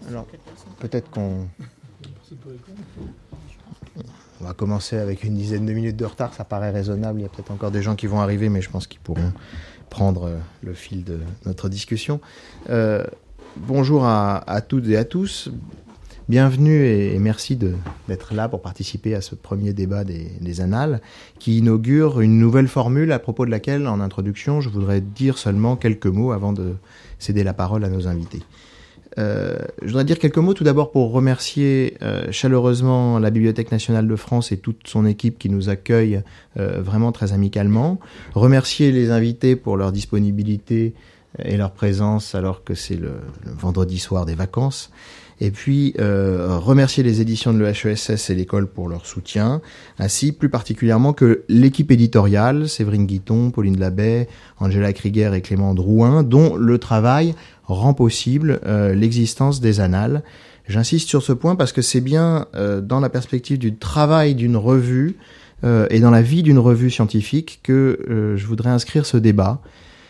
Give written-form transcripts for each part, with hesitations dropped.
Alors, peut-être qu'on va commencer avec une dizaine de minutes de retard, ça paraît raisonnable. Il y a peut-être encore des gens qui vont arriver, mais je pense qu'ils pourront prendre le fil de notre discussion. Bonjour à toutes et à tous. Bienvenue et merci d'être là pour participer à ce premier débat des Annales qui inaugure une nouvelle formule à propos de laquelle, en introduction, je voudrais dire seulement quelques mots avant de céder la parole à nos invités. Je voudrais dire quelques mots tout d'abord pour remercier chaleureusement la Bibliothèque nationale de France et toute son équipe qui nous accueille vraiment très amicalement. Remercier les invités pour leur disponibilité et leur présence alors que c'est le vendredi soir des vacances. Et puis remercier les éditions de l'EHESS et l'école pour leur soutien, ainsi plus particulièrement que l'équipe éditoriale, Séverine Guiton, Pauline Labey, Angela Krieger et Clément Drouin, dont le travail rend possible l'existence des Annales. J'insiste sur ce point parce que c'est bien dans la perspective du travail d'une revue et dans la vie d'une revue scientifique que je voudrais inscrire ce débat.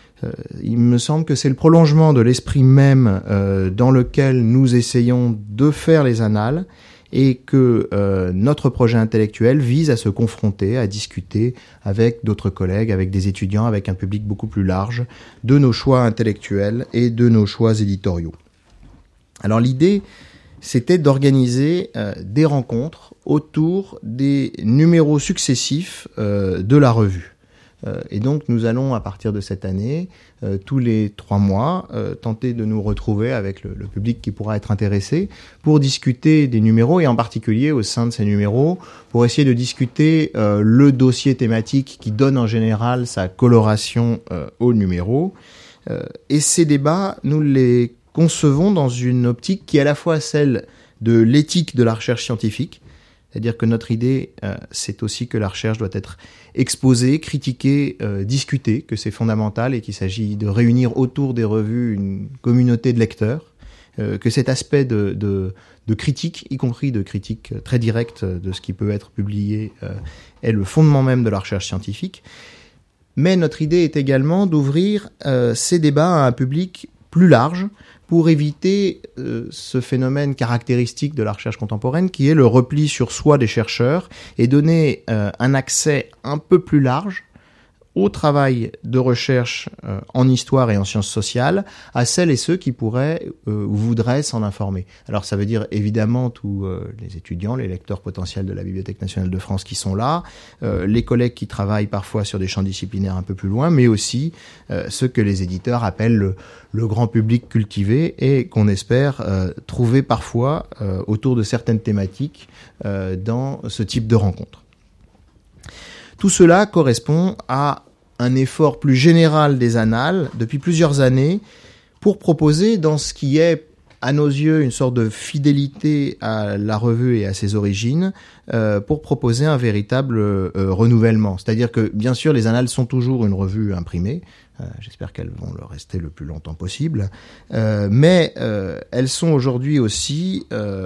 Il me semble que c'est le prolongement de l'esprit même dans lequel nous essayons de faire les Annales et que notre projet intellectuel vise à se confronter, à discuter avec d'autres collègues, avec des étudiants, avec un public beaucoup plus large de nos choix intellectuels et de nos choix éditoriaux. Alors l'idée, c'était d'organiser des rencontres autour des numéros successifs de la revue. Et donc nous allons à partir de cette année, tous les 3 mois, tenter de nous retrouver avec le public qui pourra être intéressé pour discuter des numéros et en particulier au sein de ces numéros pour essayer de discuter le dossier thématique qui donne en général sa coloration au numéro. Et ces débats, nous les concevons dans une optique qui est à la fois celle de l'éthique de la recherche scientifique, c'est-à-dire que notre idée, c'est aussi que la recherche doit être exposée, critiquée, discutée, que c'est fondamental et qu'il s'agit de réunir autour des revues une communauté de lecteurs, que cet aspect de critique, y compris de critique très directe de ce qui peut être publié, est le fondement même de la recherche scientifique. Mais notre idée est également d'ouvrir ces débats à un public plus large, pour éviter ce phénomène caractéristique de la recherche contemporaine qui est le repli sur soi des chercheurs et donner un accès un peu plus large au travail de recherche en histoire et en sciences sociales à celles et ceux qui pourraient ou voudraient s'en informer. Alors ça veut dire évidemment tous les étudiants, les lecteurs potentiels de la Bibliothèque nationale de France qui sont là, les collègues qui travaillent parfois sur des champs disciplinaires un peu plus loin, mais aussi ceux que les éditeurs appellent le grand public cultivé et qu'on espère trouver parfois autour de certaines thématiques dans ce type de rencontres. Tout cela correspond à un effort plus général des Annales depuis plusieurs années pour proposer dans ce qui est à nos yeux une sorte de fidélité à la revue et à ses origines pour proposer un véritable renouvellement. C'est-à-dire que bien sûr les Annales sont toujours une revue imprimée, j'espère qu'elles vont le rester le plus longtemps possible, mais elles sont aujourd'hui aussi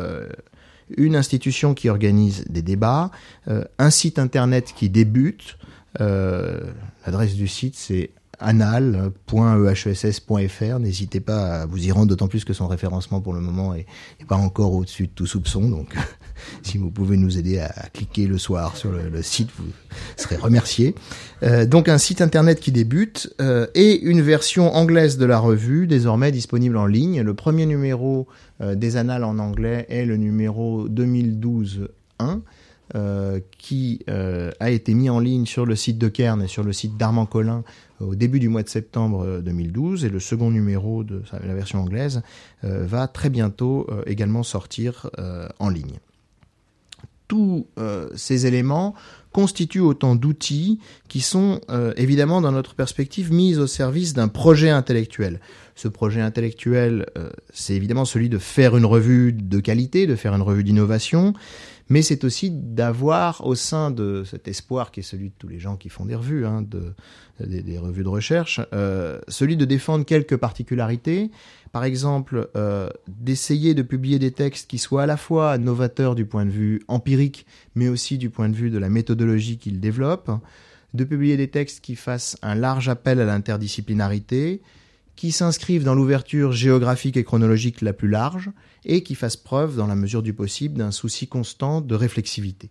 une institution qui organise des débats, un site internet qui débute. L'adresse du site c'est annales.ehess.fr. N'hésitez pas à vous y rendre, d'autant plus que son référencement pour le moment est pas encore au-dessus de tout soupçon. Donc, si vous pouvez nous aider à cliquer le soir sur le site, vous serez remerciés. Donc, un site internet qui débute et une version anglaise de la revue, désormais disponible en ligne. Le premier numéro des Annales en anglais est le numéro 2012-1. Qui a été mis en ligne sur le site de Cairn et sur le site d'Armand Collin au début du mois de septembre 2012 et le second numéro de la version anglaise va très bientôt également sortir en ligne. Tous ces éléments constituent autant d'outils qui sont évidemment dans notre perspective mis au service d'un projet intellectuel. Ce projet intellectuel, c'est évidemment celui de faire une revue de qualité, de faire une revue d'innovation, mais c'est aussi d'avoir au sein de cet espoir qui est celui de tous les gens qui font des revues, des revues de recherche, celui de défendre quelques particularités, par exemple d'essayer de publier des textes qui soient à la fois novateurs du point de vue empirique, mais aussi du point de vue de la méthodologie qu'ils développent, de publier des textes qui fassent un large appel à l'interdisciplinarité, qui s'inscrivent dans l'ouverture géographique et chronologique la plus large et qui fassent preuve, dans la mesure du possible, d'un souci constant de réflexivité.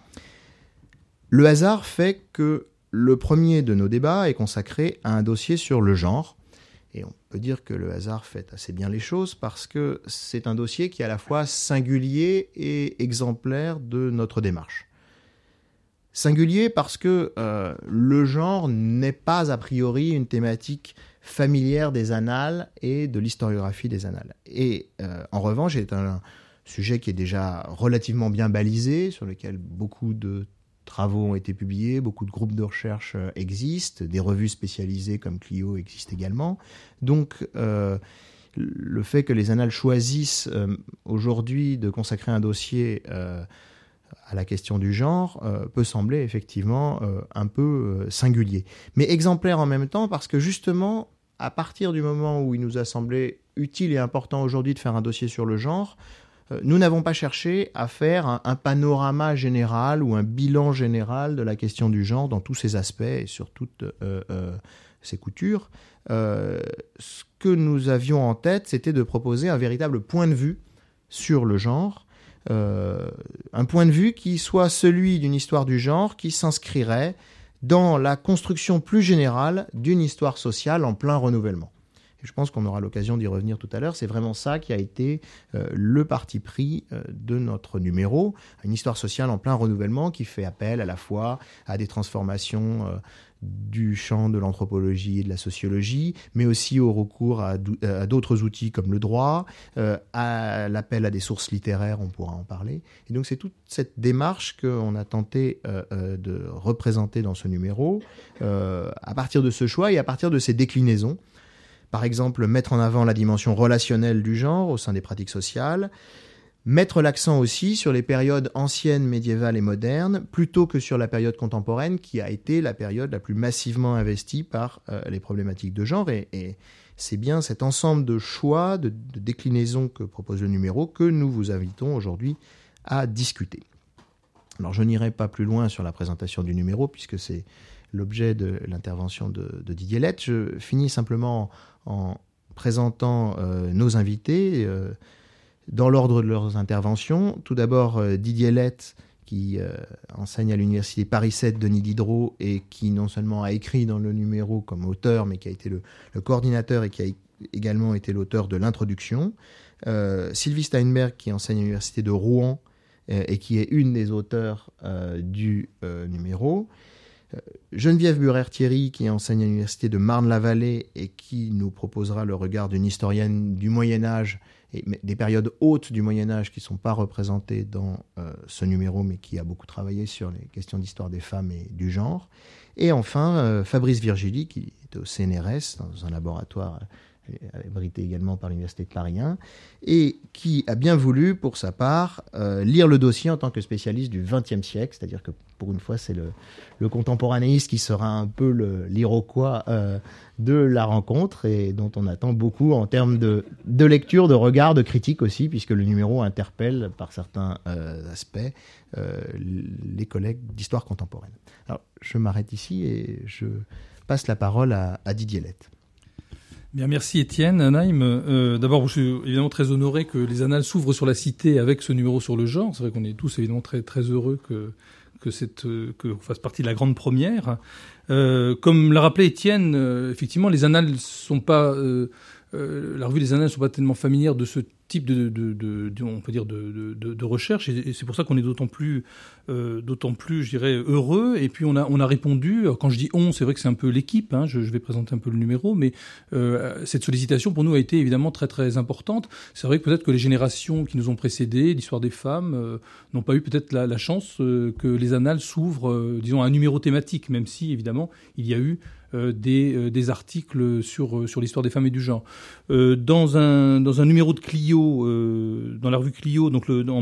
Le hasard fait que le premier de nos débats est consacré à un dossier sur le genre. Et on peut dire que le hasard fait assez bien les choses parce que c'est un dossier qui est à la fois singulier et exemplaire de notre démarche. Singulier parce que le genre n'est pas a priori une thématique familière des annales et de l'historiographie des annales. Et en revanche, c'est un sujet qui est déjà relativement bien balisé, sur lequel beaucoup de travaux ont été publiés, beaucoup de groupes de recherche existent, des revues spécialisées comme Clio existent également. Donc, le fait que les annales choisissent aujourd'hui de consacrer un dossier à la question du genre peut sembler effectivement un peu singulier. Mais exemplaire en même temps parce que justement, à partir du moment où il nous a semblé utile et important aujourd'hui de faire un dossier sur le genre, nous n'avons pas cherché à faire un panorama général ou un bilan général de la question du genre dans tous ses aspects et sur toutes ses coutures. Ce que nous avions en tête, c'était de proposer un véritable point de vue sur le genre, un point de vue qui soit celui d'une histoire du genre qui s'inscrirait dans la construction plus générale d'une histoire sociale en plein renouvellement. Et je pense qu'on aura l'occasion d'y revenir tout à l'heure. C'est vraiment ça qui a été le parti pris de notre numéro, une histoire sociale en plein renouvellement qui fait appel à la fois à des transformations du champ de l'anthropologie et de la sociologie, mais aussi au recours à d'autres outils comme le droit, à l'appel à des sources littéraires, on pourra en parler. Et donc c'est toute cette démarche qu'on a tenté de représenter dans ce numéro, à partir de ce choix et à partir de ces déclinaisons. Par exemple, mettre en avant la dimension relationnelle du genre au sein des pratiques sociales, mettre l'accent aussi sur les périodes anciennes, médiévales et modernes, plutôt que sur la période contemporaine, qui a été la période la plus massivement investie par les problématiques de genre. Et c'est bien cet ensemble de choix, de déclinaisons que propose le numéro, que nous vous invitons aujourd'hui à discuter. Alors, je n'irai pas plus loin sur la présentation du numéro, puisque c'est l'objet de l'intervention de Didier Lett. Je finis simplement en présentant nos invités dans l'ordre de leurs interventions. Tout d'abord, Didier Lett, qui enseigne à l'université Paris 7 Denis Diderot et qui non seulement a écrit dans le numéro comme auteur, mais qui a été le coordinateur et qui a également été l'auteur de l'introduction. Sylvie Steinberg, qui enseigne à l'université de Rouen et qui est une des auteurs du numéro. Geneviève Burer-Thierry, qui enseigne à l'université de Marne-la-Vallée et qui nous proposera le regard d'une historienne du Moyen-Âge et des périodes hautes du Moyen-Âge qui ne sont pas représentées dans ce numéro, mais qui a beaucoup travaillé sur les questions d'histoire des femmes et du genre. Et enfin, Fabrice Virgili, qui est au CNRS, dans un laboratoire abrité également par l'Université de Paris 1, et qui a bien voulu, pour sa part, lire le dossier en tant que spécialiste du XXe siècle, c'est-à-dire que pour une fois, c'est le contemporanéiste qui sera un peu l'Iroquois de la rencontre et dont on attend beaucoup en termes de lecture, de regard, de critique aussi, puisque le numéro interpelle par certains aspects les collègues d'histoire contemporaine. Alors, je m'arrête ici et je passe la parole à Didier Lett. Bien, merci Étienne. Naïm, d'abord, je suis évidemment très honoré que les annales s'ouvrent sur la cité avec ce numéro sur le genre. C'est vrai qu'on est tous évidemment très très heureux que on fasse partie de la grande première. Comme l'a rappelé Étienne, effectivement, les annales sont pas la revue des annales ne sont pas tellement familières de ce type on peut dire de recherche, et c'est pour ça qu'on est d'autant plus, je dirais, heureux. Et puis on a répondu. Quand je dis on, c'est vrai que c'est un peu l'équipe. Hein, je vais présenter un peu le numéro, mais cette sollicitation pour nous a été évidemment très très importante. C'est vrai que peut-être que les générations qui nous ont précédés, l'histoire des femmes, n'ont pas eu peut-être la chance que les annales s'ouvrent, disons, à un numéro thématique, même si évidemment il y a eu des articles sur l'histoire des femmes et du genre. Dans un numéro de Clio, dans la revue Clio, donc en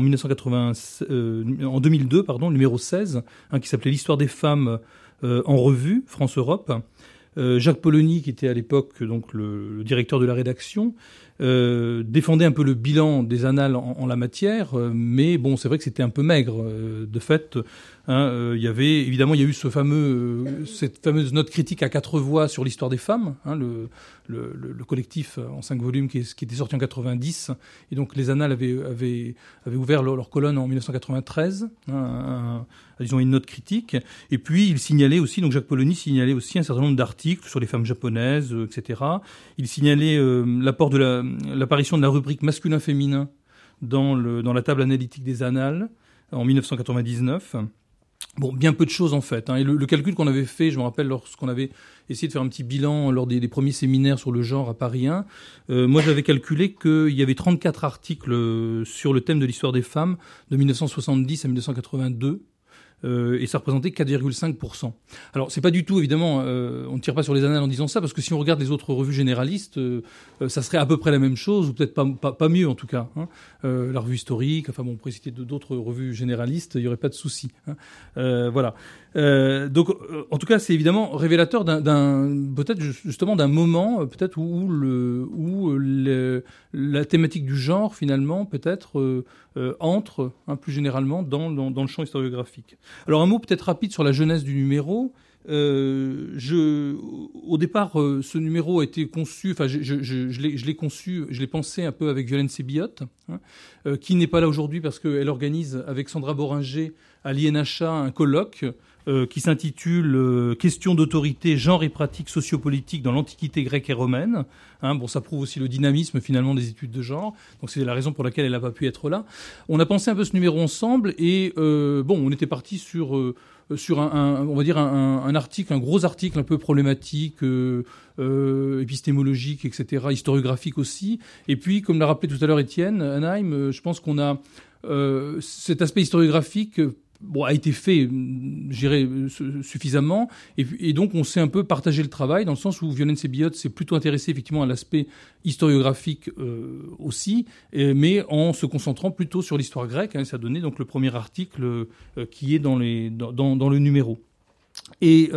2002, numéro 16, qui s'appelait l'histoire des femmes en revue France-Europe. Jacques Polony, qui était à l'époque donc le directeur de la rédaction, défendait un peu le bilan des annales en la matière, mais bon, c'est vrai que c'était un peu maigre. De fait, il y a eu cette fameuse note critique à 4 voix sur l'histoire des femmes, le collectif en 5 volumes qui était sorti en 90, et donc les annales avaient ouvert leur colonne en 1993. Ils ont une note critique, et puis il signalait aussi, donc Jacques Polony signalait aussi un certain nombre d'articles sur les femmes japonaises, etc. Il signalait l'apparition de la rubrique masculin-féminin dans la table analytique des annales en 1999. Bon, bien peu de choses en fait. Et le calcul qu'on avait fait, je me rappelle lorsqu'on avait essayé de faire un petit bilan lors des premiers séminaires sur le genre à Paris 1, moi j'avais calculé qu'il y avait 34 articles sur le thème de l'histoire des femmes de 1970 à 1982. Et ça représentait 4,5%. Alors, c'est pas du tout, évidemment, on ne tire pas sur les annales en disant ça, parce que si on regarde les autres revues généralistes, ça serait à peu près la même chose, ou peut-être pas mieux en tout cas. La revue historique, enfin bon, on pourrait citer d'autres revues généralistes, il n'y aurait pas de souci. Voilà. Donc, en tout cas, c'est évidemment révélateur peut-être justement d'un moment, peut-être où la thématique du genre, finalement, peut-être entre plus généralement dans le champ historiographique. Alors un mot peut-être rapide sur la genèse du numéro. Au départ, ce numéro a été conçu, enfin je l'ai conçu, je l'ai pensé un peu avec Violaine Sébillot, qui n'est pas là aujourd'hui parce qu'elle organise avec Sandra Boringer à l'INHA un colloque qui s'intitule Questions d'autorité, genre et pratiques sociopolitiques dans l'Antiquité grecque et romaine. Ça prouve aussi le dynamisme finalement des études de genre. Donc c'est la raison pour laquelle elle n'a pas pu être là. On a pensé un peu ce numéro ensemble et on était parti sur on va dire un article, un gros article un peu problématique, épistémologique, etc., historiographique aussi. Et puis, comme l'a rappelé tout à l'heure Étienne Hanheim, je pense qu'on a cet aspect historiographique a été fait, je dirais, suffisamment. Et donc, on s'est un peu partagé le travail, dans le sens où Violaine Sébillot s'est plutôt intéressée effectivement à l'aspect historiographique aussi, mais en se concentrant plutôt sur l'histoire grecque. Ça a donné donc le premier article qui est dans le numéro. Et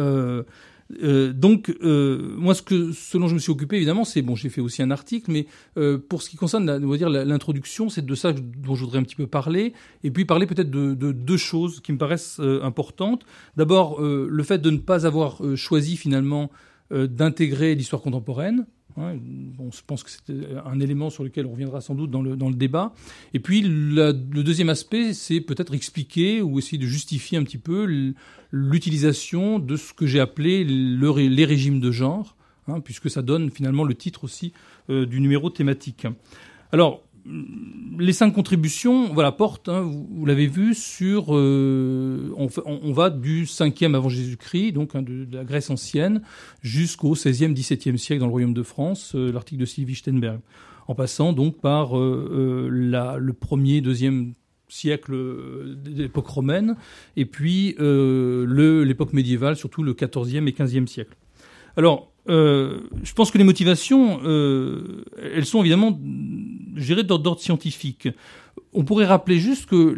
moi, ce dont je me suis occupé, évidemment, c'est j'ai fait aussi un article, mais pour ce qui concerne, on va dire, l'introduction, c'est de ça dont je voudrais un petit peu parler, et puis parler peut-être de deux choses qui me paraissent importantes. D'abord, le fait de ne pas avoir choisi finalement d'intégrer l'histoire contemporaine. Je pense que c'est un élément sur lequel on reviendra sans doute dans le débat. Et puis le deuxième aspect, c'est peut-être expliquer ou essayer de justifier un petit peu l'utilisation de ce que j'ai appelé les régimes de genre, puisque ça donne finalement le titre aussi du numéro thématique. Alors, les 5 contributions, portent, vous l'avez vu, sur... on va du 5e avant Jésus-Christ, donc de la Grèce ancienne, jusqu'au 16e, 17e siècle dans le Royaume de France, l'article de Sylvie Steinberg, en passant donc par le 1er, 2e siècle de l'époque romaine, et puis l'époque médiévale, surtout le 14e et 15e siècle. Alors, je pense que les motivations, elles sont évidemment, je dirais, d'ordre scientifique. On pourrait rappeler juste que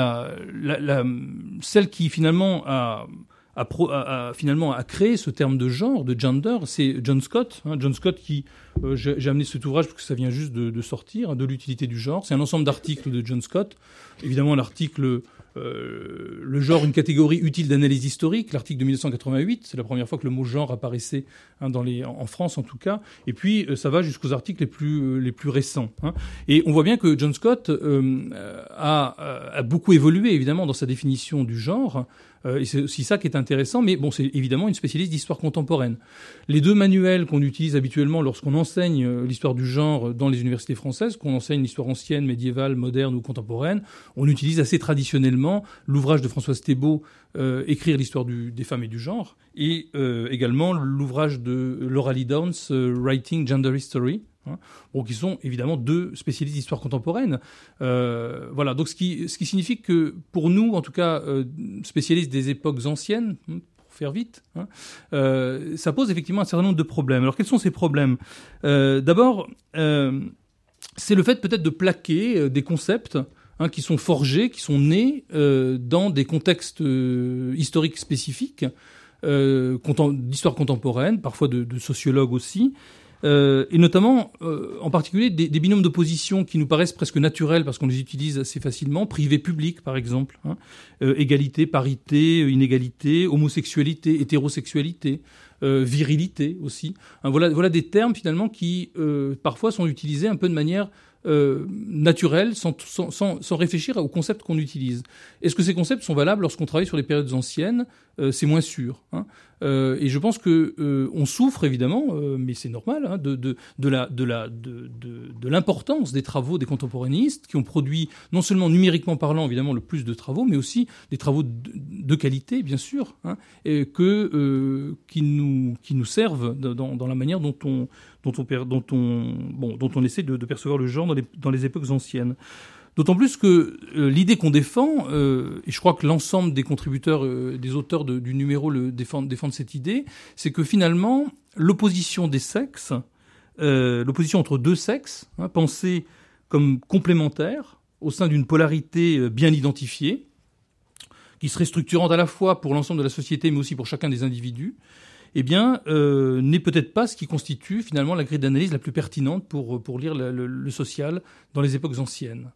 celle qui finalement a créé ce terme de genre, de gender, c'est John Scott. John Scott qui, j'ai amené cet ouvrage parce que ça vient juste de sortir, de l'utilité du genre. C'est un ensemble d'articles de John Scott. Évidemment, l'article le genre, une catégorie utile d'analyse historique, l'article de 1988, c'est la première fois que le mot genre apparaissait en France en tout cas, et puis ça va jusqu'aux articles les plus récents. Et on voit bien que John Scott a beaucoup évolué évidemment dans sa définition du genre, et c'est aussi ça qui est intéressant, mais c'est évidemment une spécialiste d'histoire contemporaine. Les 2 manuels qu'on utilise habituellement lorsqu'on enseigne l'histoire du genre dans les universités françaises, qu'on enseigne l'histoire ancienne, médiévale, moderne ou contemporaine, on utilise assez traditionnellement l'ouvrage de Françoise Thébault, Écrire l'histoire des femmes et du genre, et également l'ouvrage de Laura Lee Downs, Writing Gender History, qui sont évidemment 2 spécialistes d'histoire contemporaine. Donc ce qui signifie que pour nous, en tout cas, spécialistes des époques anciennes, pour faire vite, ça pose effectivement un certain nombre de problèmes. Alors quels sont ces problèmes ? D'abord, c'est le fait peut-être de plaquer des concepts qui sont forgés, qui sont nés dans des contextes historiques spécifiques, d'histoire contemporaine, parfois de sociologues aussi, et notamment, en particulier, des binômes d'opposition qui nous paraissent presque naturels parce qu'on les utilise assez facilement, privé-public par exemple, égalité, parité, inégalité, homosexualité, hétérosexualité, virilité aussi. Voilà des termes finalement qui parfois sont utilisés un peu de manière naturelle, sans réfléchir au concept qu'on utilise. Est-ce que ces concepts sont valables lorsqu'on travaille sur les périodes anciennes ? C'est moins sûr. Et je pense que on souffre évidemment, mais c'est normal, de l'importance des travaux des contemporanéistes qui ont produit non seulement numériquement parlant évidemment le plus de travaux, mais aussi des travaux de qualité bien sûr, qui nous servent dans la manière dont on essaie de percevoir le genre dans les époques anciennes. D'autant plus que l'idée qu'on défend, et je crois que l'ensemble des contributeurs, des auteurs du numéro défendent cette idée, c'est que finalement, l'opposition des sexes, l'opposition entre deux sexes, pensée comme complémentaire, au sein d'une polarité bien identifiée, qui serait structurante à la fois pour l'ensemble de la société, mais aussi pour chacun des individus, eh bien, n'est peut-être pas ce qui constitue finalement la grille d'analyse la plus pertinente pour lire le social dans les époques anciennes.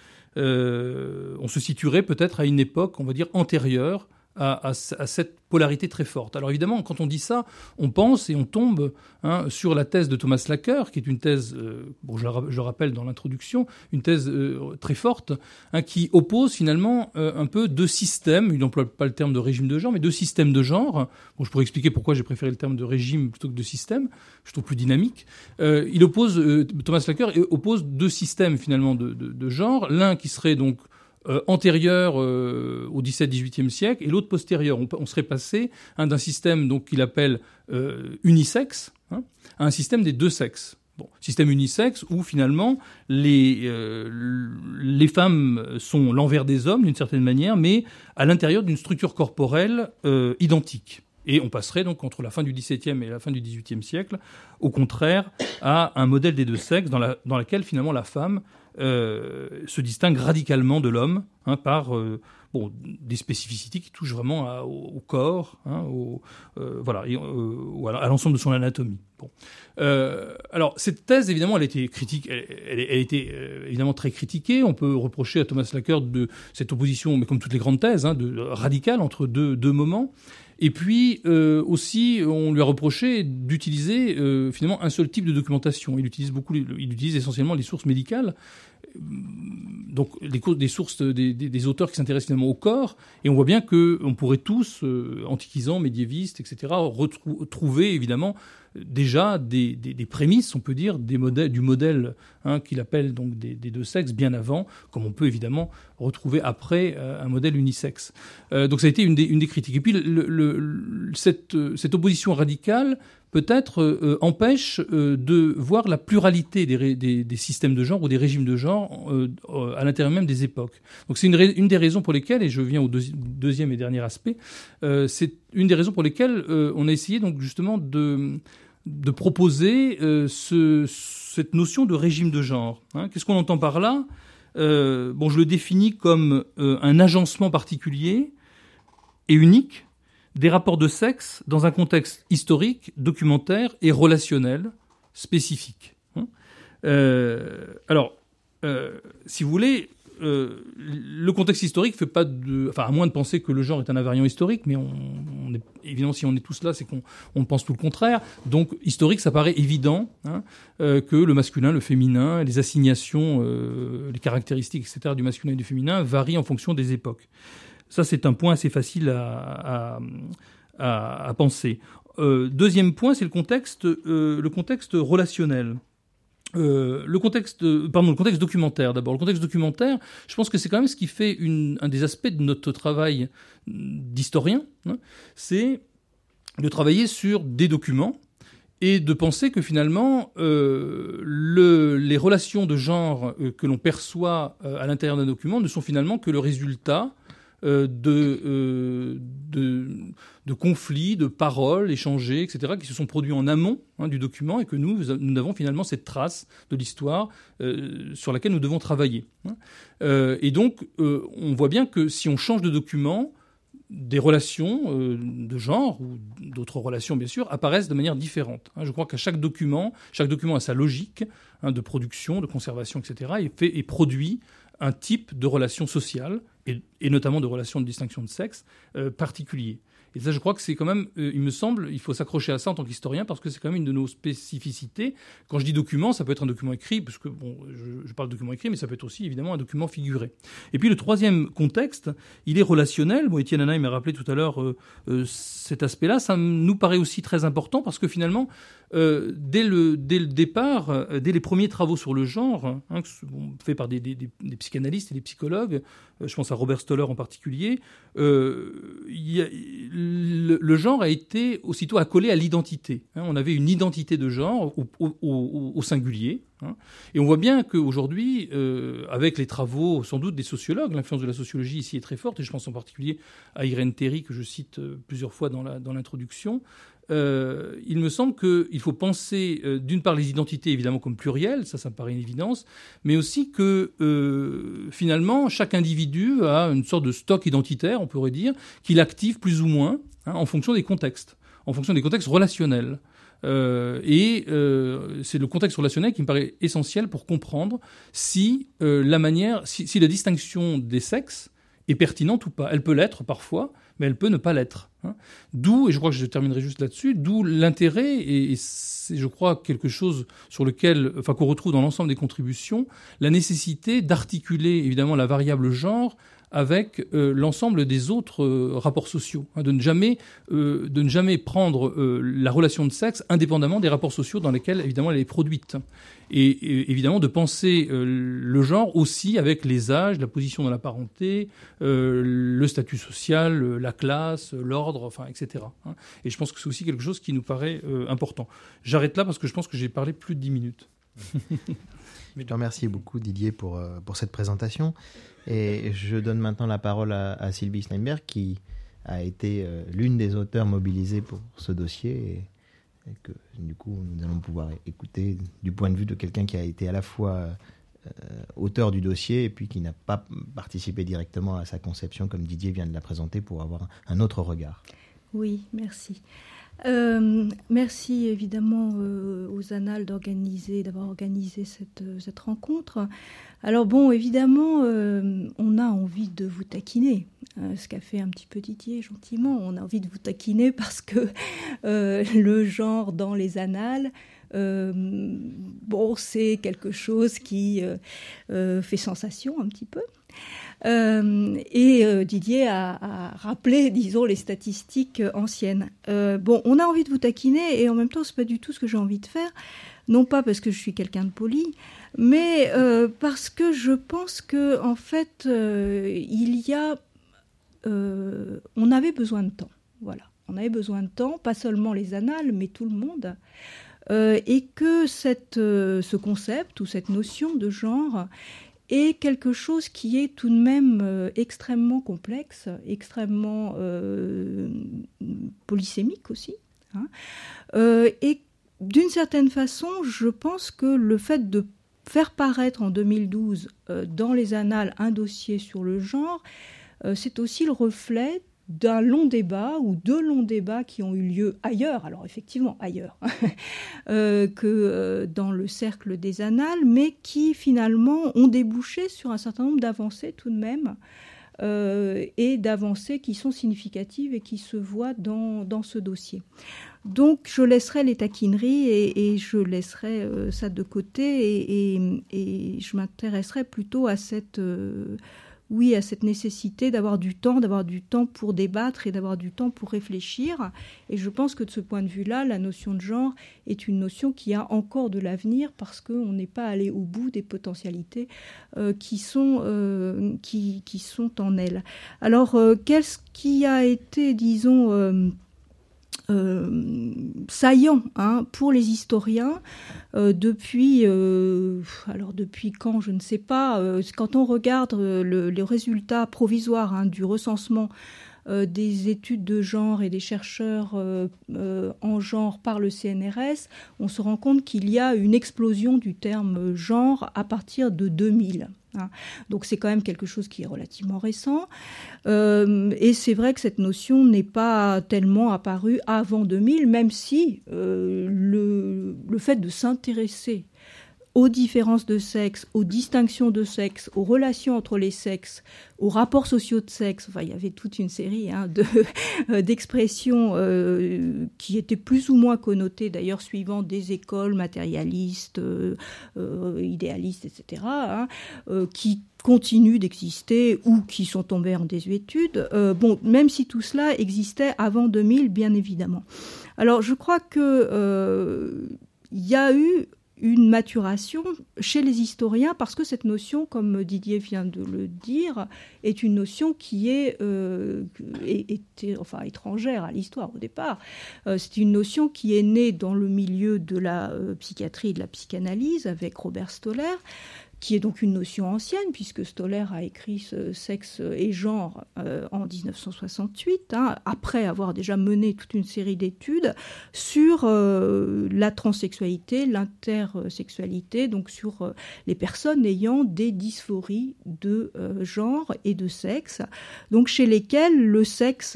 On se situerait peut-être à une époque, on va dire, antérieure à cette polarité très forte. Alors évidemment, quand on dit ça, on pense et on tombe sur la thèse de Thomas Laqueur, qui est une thèse, je rappelle dans l'introduction, une thèse très forte, qui oppose finalement un peu deux systèmes, il n'emploie pas le terme de régime de genre, mais deux systèmes de genre. Bon, je pourrais expliquer pourquoi j'ai préféré le terme de régime plutôt que de système, je trouve plus dynamique. Thomas Laqueur oppose deux systèmes finalement de genre, l'un qui serait donc antérieur au XVIIe siècle et l'autre postérieur. On serait passé d'un système donc qu'il appelle unisexe à un système des deux sexes. Bon, système unisexe où finalement les femmes sont l'envers des hommes d'une certaine manière, mais à l'intérieur d'une structure corporelle identique. Et on passerait donc entre la fin du XVIIe et la fin du XVIIIe siècle, au contraire, à un modèle des deux sexes dans laquelle finalement la femme se distingue radicalement de l'homme par des spécificités qui touchent vraiment au corps, à l'ensemble de son anatomie. Bon. Alors cette thèse, évidemment, elle a été évidemment très critiquée. On peut reprocher à Thomas Laqueur de cette opposition, mais comme toutes les grandes thèses, radicale entre deux moments. Et puis aussi, on lui a reproché d'utiliser finalement un seul type de documentation. Il utilise essentiellement les sources médicales, donc des sources des auteurs qui s'intéressent finalement au corps. Et on voit bien qu'on pourrait tous, antiquisants, médiévistes, etc., retrouver évidemment déjà des prémices, on peut dire, du modèle qu'il appelle donc des deux sexes bien avant, comme on peut évidemment retrouver après un modèle unisexe. Donc ça a été une des critiques. Et puis cette opposition radicale peut-être empêche de voir la pluralité des systèmes de genre ou des régimes de genre à l'intérieur même des époques. Donc c'est une des raisons pour lesquelles, et je viens au deuxième et dernier aspect, c'est une des raisons pour lesquelles on a essayé donc justement de proposer cette notion de régime de genre. Qu'est-ce qu'on entend par là ? Je le définis comme un agencement particulier et unique des rapports de sexe dans un contexte historique, documentaire et relationnel spécifique. Si vous voulez, le contexte historique fait pas à moins de penser que le genre est un invariant historique, mais évidemment, si on est tous là, c'est qu'on pense tout le contraire. Donc, historique, ça paraît évident que le masculin, le féminin, les assignations, les caractéristiques, etc. du masculin et du féminin varient en fonction des époques. Ça, c'est un point assez facile à penser. Deuxième point, c'est le contexte relationnel. Le contexte documentaire d'abord. Le contexte documentaire, je pense que c'est quand même ce qui fait un des aspects de notre travail d'historien, c'est de travailler sur des documents et de penser que finalement les relations de genre que l'on perçoit à l'intérieur d'un document ne sont finalement que le résultat de conflits, de paroles échangées, etc., qui se sont produits en amont du document et que nous avons finalement cette trace de l'histoire sur laquelle nous devons travailler. Et donc, on voit bien que si on change de document, des relations de genre ou d'autres relations, bien sûr, apparaissent de manière différente. Je crois qu'à chaque document a sa logique de production, de conservation, etc., et produit un type de relation sociale, et notamment de relation de distinction de sexe particulier. Et ça, je crois que c'est quand même, il me semble, il faut s'accrocher à ça en tant qu'historien, parce que c'est quand même une de nos spécificités. Quand je dis document, ça peut être un document écrit, parce que bon, je parle de document écrit, mais ça peut être aussi évidemment un document figuré. Et puis le troisième contexte, il est relationnel. Bon, Étienne Hanaï m'a rappelé tout à l'heure cet aspect-là. Ça nous paraît aussi très important, parce que finalement, dès le départ, dès les premiers travaux sur le genre, faits par des psychanalystes et des psychologues, je pense à Robert Stoller en particulier, le genre a été aussitôt accolé à l'identité. On avait une identité de genre au singulier. Et on voit bien qu'aujourd'hui, avec les travaux sans doute des sociologues, l'influence de la sociologie ici est très forte, et je pense en particulier à Irène Théry, que je cite plusieurs fois dans l'introduction. Il me semble qu'il faut penser d'une part les identités évidemment comme plurielles, ça me paraît une évidence, mais aussi que finalement chaque individu a une sorte de stock identitaire, on pourrait dire, qu'il active plus ou moins en fonction des contextes relationnels. C'est le contexte relationnel qui me paraît essentiel pour comprendre si la distinction des sexes est pertinente ou pas. Elle peut l'être parfois, mais elle peut ne pas l'être. D'où, et je crois que je terminerai juste là-dessus, d'où l'intérêt, et c'est, je crois, quelque chose sur lequel, qu'on retrouve dans l'ensemble des contributions, la nécessité d'articuler évidemment la variable genre avec l'ensemble des autres rapports sociaux, de ne jamais prendre la relation de sexe indépendamment des rapports sociaux dans lesquels évidemment elle est produite, et évidemment de penser le genre aussi avec les âges, la position dans la parenté, le statut social, la classe, l'ordre, etc. Et je pense que c'est aussi quelque chose qui nous paraît important. J'arrête là parce que je pense que j'ai parlé plus de 10 minutes. Je te remercie beaucoup, Didier, pour cette présentation. Et je donne maintenant la parole à Sylvie Steinberg, qui a été l'une des auteurs mobilisés pour ce dossier, et que du coup nous allons pouvoir écouter du point de vue de quelqu'un qui a été à la fois auteur du dossier et puis qui n'a pas participé directement à sa conception, comme Didier vient de la présenter, pour avoir un autre regard. Oui, merci. Merci évidemment aux Annales d'avoir organisé cette rencontre. Alors bon, évidemment, on a envie de vous taquiner, ce qu'a fait un petit peu Didier gentiment. On a envie de vous taquiner parce que le genre dans les Annales, c'est quelque chose qui fait sensation un petit peu. Didier a rappelé, disons, les statistiques anciennes. On a envie de vous taquiner, et en même temps, c'est pas du tout ce que j'ai envie de faire. Non pas parce que je suis quelqu'un de poli, mais parce que je pense que, en fait, on avait besoin de temps. Voilà, on avait besoin de temps, pas seulement les Annales, mais tout le monde, et que ce concept ou cette notion de genre est quelque chose qui est tout de même extrêmement complexe, extrêmement polysémique aussi. Et d'une certaine façon, je pense que le fait de faire paraître en 2012 dans les Annales un dossier sur le genre, c'est aussi le reflet d'un long débat ou de longs débats qui ont eu lieu ailleurs, alors effectivement ailleurs, que dans le cercle des Annales, mais qui finalement ont débouché sur un certain nombre d'avancées tout de même, et d'avancées qui sont significatives et qui se voient dans ce dossier. Donc je laisserai les taquineries et je laisserai ça de côté, et je m'intéresserai plutôt à cette nécessité d'avoir du temps pour débattre et d'avoir du temps pour réfléchir. Et je pense que de ce point de vue-là, la notion de genre est une notion qui a encore de l'avenir, parce qu'on n'est pas allé au bout des potentialités qui sont en elle. Alors, qu'est-ce qui a été, disons, saillant pour les historiens depuis quand, je ne sais pas, quand on regarde les résultats provisoires du recensement des études de genre et des chercheurs en genre par le CNRS, on se rend compte qu'il y a une explosion du terme genre à partir de 2000. Donc c'est quand même quelque chose qui est relativement récent. Et c'est vrai que cette notion n'est pas tellement apparue avant 2000, même si le fait de s'intéresser aux différences de sexe, aux distinctions de sexe, aux relations entre les sexes, aux rapports sociaux de sexe. Enfin, il y avait toute une série d'expressions qui étaient plus ou moins connotées, d'ailleurs, suivant des écoles matérialistes, idéalistes, etc., qui continuent d'exister ou qui sont tombées en désuétude. Même si tout cela existait avant 2000, bien évidemment. Alors, je crois que il y a eu une maturation chez les historiens, parce que cette notion, comme Didier vient de le dire, est une notion qui était étrangère à l'histoire au départ. C'est une notion qui est née dans le milieu de la psychiatrie et de la psychanalyse avec Robert Stoller, qui est donc une notion ancienne, puisque Stoller a écrit Sexe et genre en 1968, après avoir déjà mené toute une série d'études sur la transsexualité, l'intersexualité, donc sur les personnes ayant des dysphories de genre et de sexe, donc chez lesquelles le sexe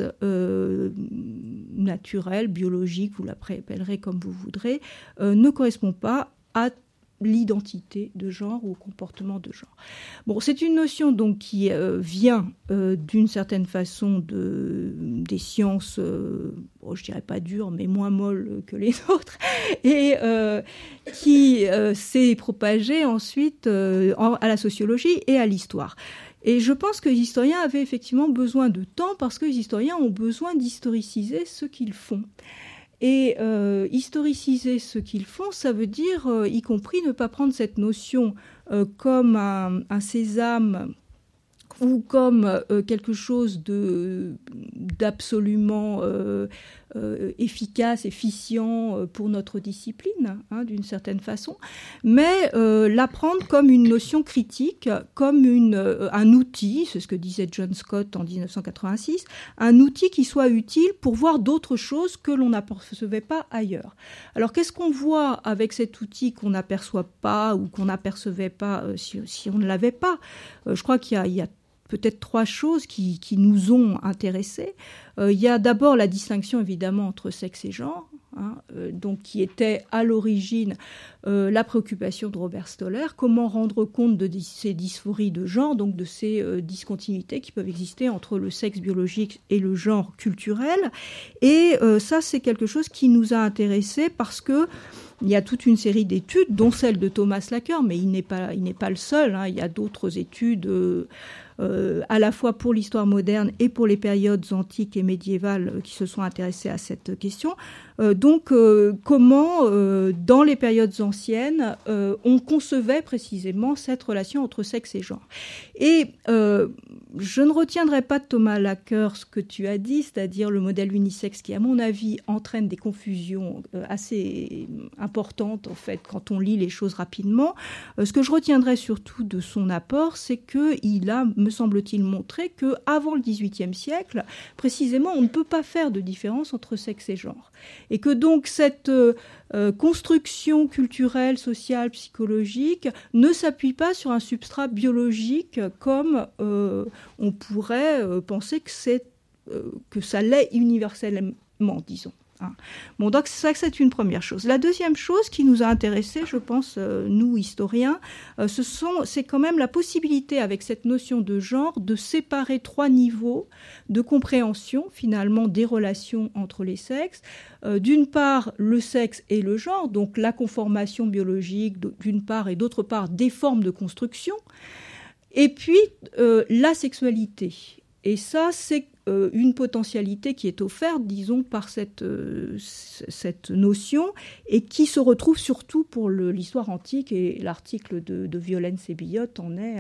naturel, biologique, vous l'appellerez comme vous voudrez, ne correspond pas à l'identité de genre ou au comportement de genre. Bon, c'est une notion donc qui vient d'une certaine façon des sciences, je dirais pas dures, mais moins molles que les autres, et qui s'est propagée ensuite à la sociologie et à l'histoire. Et je pense que les historiens avaient effectivement besoin de temps, parce que les historiens ont besoin d'historiciser ce qu'ils font. Et historiciser ce qu'ils font, ça veut dire, y compris, ne pas prendre cette notion comme un sésame ou comme quelque chose d'absolument efficace, efficient pour notre discipline, d'une certaine façon, mais l'apprendre comme une notion critique, comme un outil, c'est ce que disait John Scott en 1986, un outil qui soit utile pour voir d'autres choses que l'on n'apercevait pas ailleurs. Alors qu'est-ce qu'on voit avec cet outil qu'on n'aperçoit pas ou qu'on n'apercevait pas si on ne l'avait pas? Je crois qu'il y a peut-être trois choses qui nous ont intéressés. Il y a d'abord la distinction évidemment entre sexe et genre, donc qui était à l'origine la préoccupation de Robert Stoller, comment rendre compte de ces dysphories de genre, donc de ces discontinuités qui peuvent exister entre le sexe biologique et le genre culturel. Et ça, c'est quelque chose qui nous a intéressés parce que il y a toute une série d'études, dont celle de Thomas Laqueur, mais il n'est pas le seul. Il y a d'autres études à la fois pour l'histoire moderne et pour les périodes antiques et médiévales qui se sont intéressées à cette question. Comment, dans les périodes anciennes, on concevait précisément cette relation entre sexe et genre. Et je ne retiendrai pas de Thomas Laqueur ce que tu as dit, c'est-à-dire le modèle unisexe qui, à mon avis, entraîne des confusions assez importantes, en fait, quand on lit les choses rapidement. Ce que je retiendrai surtout de son apport, c'est qu'il a, me semble-t-il, montré qu'avant le XVIIIe siècle, précisément, on ne peut pas faire de différence entre sexe et genre. Et que donc cette construction culturelle, sociale, psychologique ne s'appuie pas sur un substrat biologique comme on pourrait penser que ça l'est universellement, disons. Bon, donc ça, c'est une première chose. La deuxième chose qui nous a intéressés, je pense, nous, historiens, c'est quand même la possibilité, avec cette notion de genre, de séparer trois niveaux de compréhension, finalement, des relations entre les sexes. D'une part, le sexe et le genre, donc la conformation biologique, d'une part, et d'autre part, des formes de construction. Et puis, la sexualité. Et ça, c'est une potentialité qui est offerte, disons, par cette notion, et qui se retrouve surtout pour l'histoire antique, et l'article de Violaine Sébillotte en est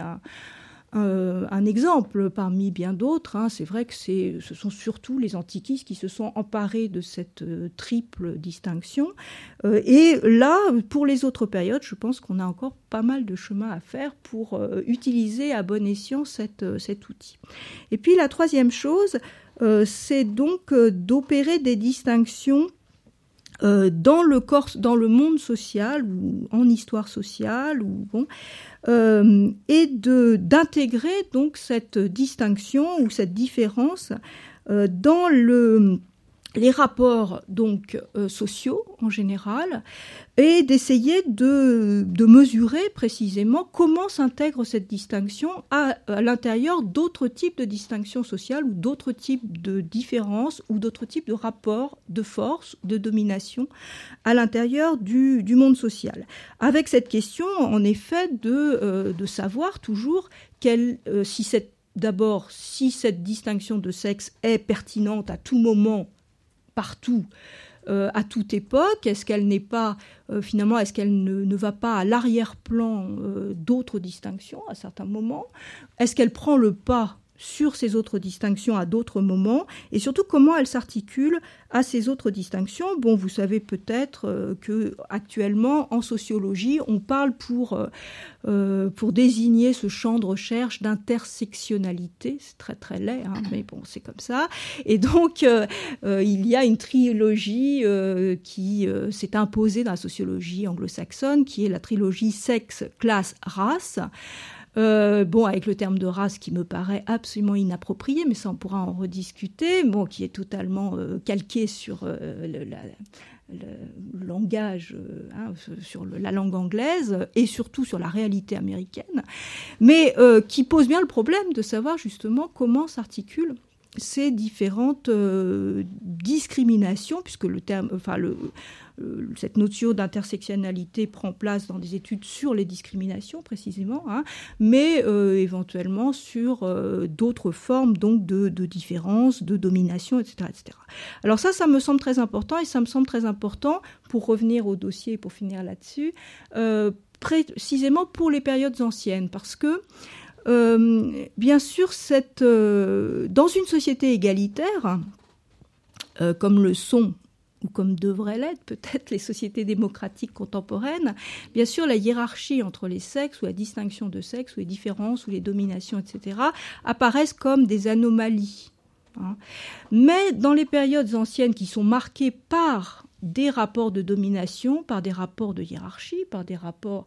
un exemple parmi bien d'autres. C'est vrai que ce sont surtout les antiquistes qui se sont emparés de cette triple distinction. Et là, pour les autres périodes, je pense qu'on a encore pas mal de chemin à faire pour utiliser à bon escient cet outil. Et puis la troisième chose, c'est donc d'opérer des distinctions dans le monde social ou en histoire sociale et d'intégrer donc cette distinction ou cette différence dans les rapports donc sociaux en général, et d'essayer de mesurer précisément comment s'intègre cette distinction à l'intérieur d'autres types de distinctions sociales ou d'autres types de différences ou d'autres types de rapports de force, de domination à l'intérieur du monde social. Avec cette question, en effet, de savoir toujours si cette distinction de sexe est pertinente à tout moment, partout, à toute époque. Est-ce qu'elle n'est pas, finalement, est-ce qu'elle ne va pas à l'arrière-plan d'autres distinctions à certains moments? Est-ce qu'elle prend le pas sur ces autres distinctions à d'autres moments? Et surtout, comment elle s'articule à ces autres distinctions? Bon, vous savez peut-être que actuellement, en sociologie, on parle pour désigner ce champ de recherche d'intersectionnalité. C'est très très laid, hein, mais bon, c'est comme ça. Et donc, il y a une trilogie qui s'est imposée dans la sociologie anglo-saxonne, qui est la trilogie sexe, classe, race. Avec le terme de race qui me paraît absolument inapproprié, mais ça on pourra en rediscuter, qui est totalement calqué sur le langage, sur la langue anglaise et surtout sur la réalité américaine, mais qui pose bien le problème de savoir justement comment s'articulent ces différentes discriminations, puisque cette notion d'intersectionnalité prend place dans des études sur les discriminations précisément, mais éventuellement sur d'autres formes donc de différence, de domination, etc., etc. Alors ça me semble très important, et ça me semble très important pour revenir au dossier et pour finir là-dessus, précisément pour les périodes anciennes, parce que bien sûr, dans une société égalitaire, comme le sont ou comme devraient l'être peut-être les sociétés démocratiques contemporaines, bien sûr, la hiérarchie entre les sexes ou la distinction de sexe ou les différences ou les dominations, etc., apparaissent comme des anomalies. Mais dans les périodes anciennes qui sont marquées par des rapports de domination, par des rapports de hiérarchie, par des rapports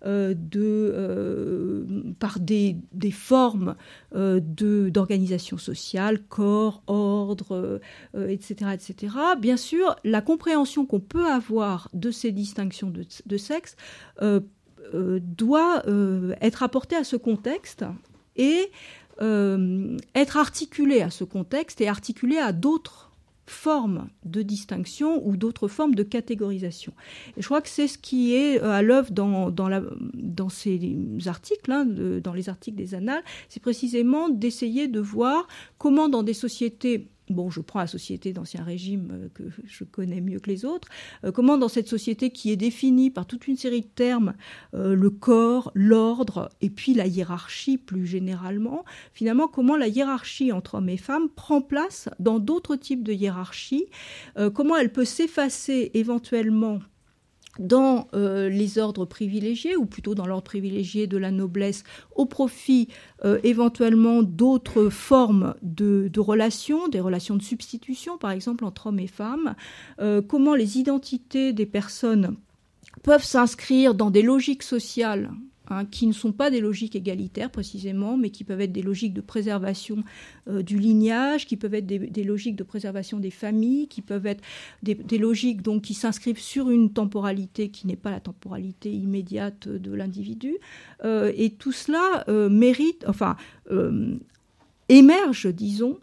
par des formes d'organisation sociale, corps, ordre, etc., etc. Bien sûr, la compréhension qu'on peut avoir de ces distinctions de sexe doit être apportée à ce contexte et être articulée à ce contexte et articulée à d'autres formes de distinction ou d'autres formes de catégorisation. Et je crois que c'est ce qui est à l'œuvre dans ces articles, dans les articles des Annales, c'est précisément d'essayer de voir comment dans des sociétés, je prends la société d'Ancien Régime que je connais mieux que les autres, comment dans cette société qui est définie par toute une série de termes, le corps, l'ordre et puis la hiérarchie plus généralement, finalement comment la hiérarchie entre hommes et femmes prend place dans d'autres types de hiérarchies, comment elle peut s'effacer éventuellement dans les ordres privilégiés, ou plutôt dans l'ordre privilégié de la noblesse, au profit éventuellement d'autres formes de relations, des relations de substitution, par exemple entre hommes et femmes, comment les identités des personnes peuvent s'inscrire dans des logiques sociales qui ne sont pas des logiques égalitaires précisément, mais qui peuvent être des logiques de préservation du lignage, qui peuvent être des logiques de préservation des familles, qui peuvent être des logiques donc, qui s'inscrivent sur une temporalité qui n'est pas la temporalité immédiate de l'individu. Et tout cela émerge, disons,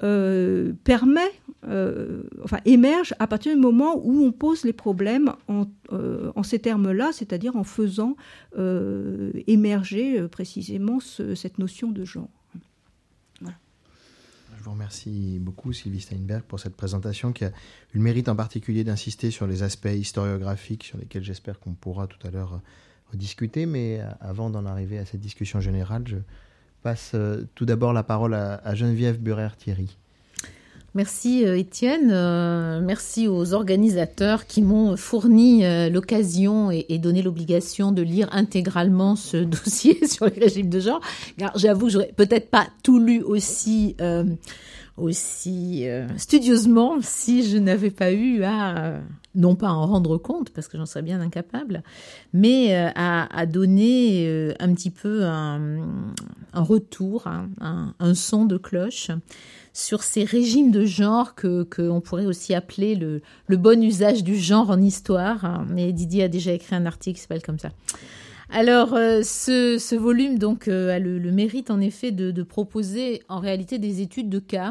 émerge à partir du moment où on pose les problèmes en ces termes-là, c'est-à-dire en faisant émerger précisément cette notion de genre. Voilà. Je vous remercie beaucoup, Sylvie Steinberg, pour cette présentation qui a eu le mérite en particulier d'insister sur les aspects historiographiques sur lesquels j'espère qu'on pourra tout à l'heure rediscuter. Mais avant d'en arriver à cette discussion générale, je passe tout d'abord la parole à Geneviève Burer-Thierry. Merci Étienne, merci aux organisateurs qui m'ont fourni l'occasion et donné l'obligation de lire intégralement ce dossier sur les régimes de genre. Car j'avoue, j'aurais peut-être pas tout lu aussi aussi studieusement si je n'avais pas eu à, non pas en rendre compte, parce que j'en serais bien incapable, mais à donner un petit peu un retour, un son de cloche sur ces régimes de genre que on pourrait aussi appeler le bon usage du genre en histoire. Mais Didier a déjà écrit un article qui s'appelle comme ça. Alors, ce volume donc a le mérite en effet de proposer en réalité des études de cas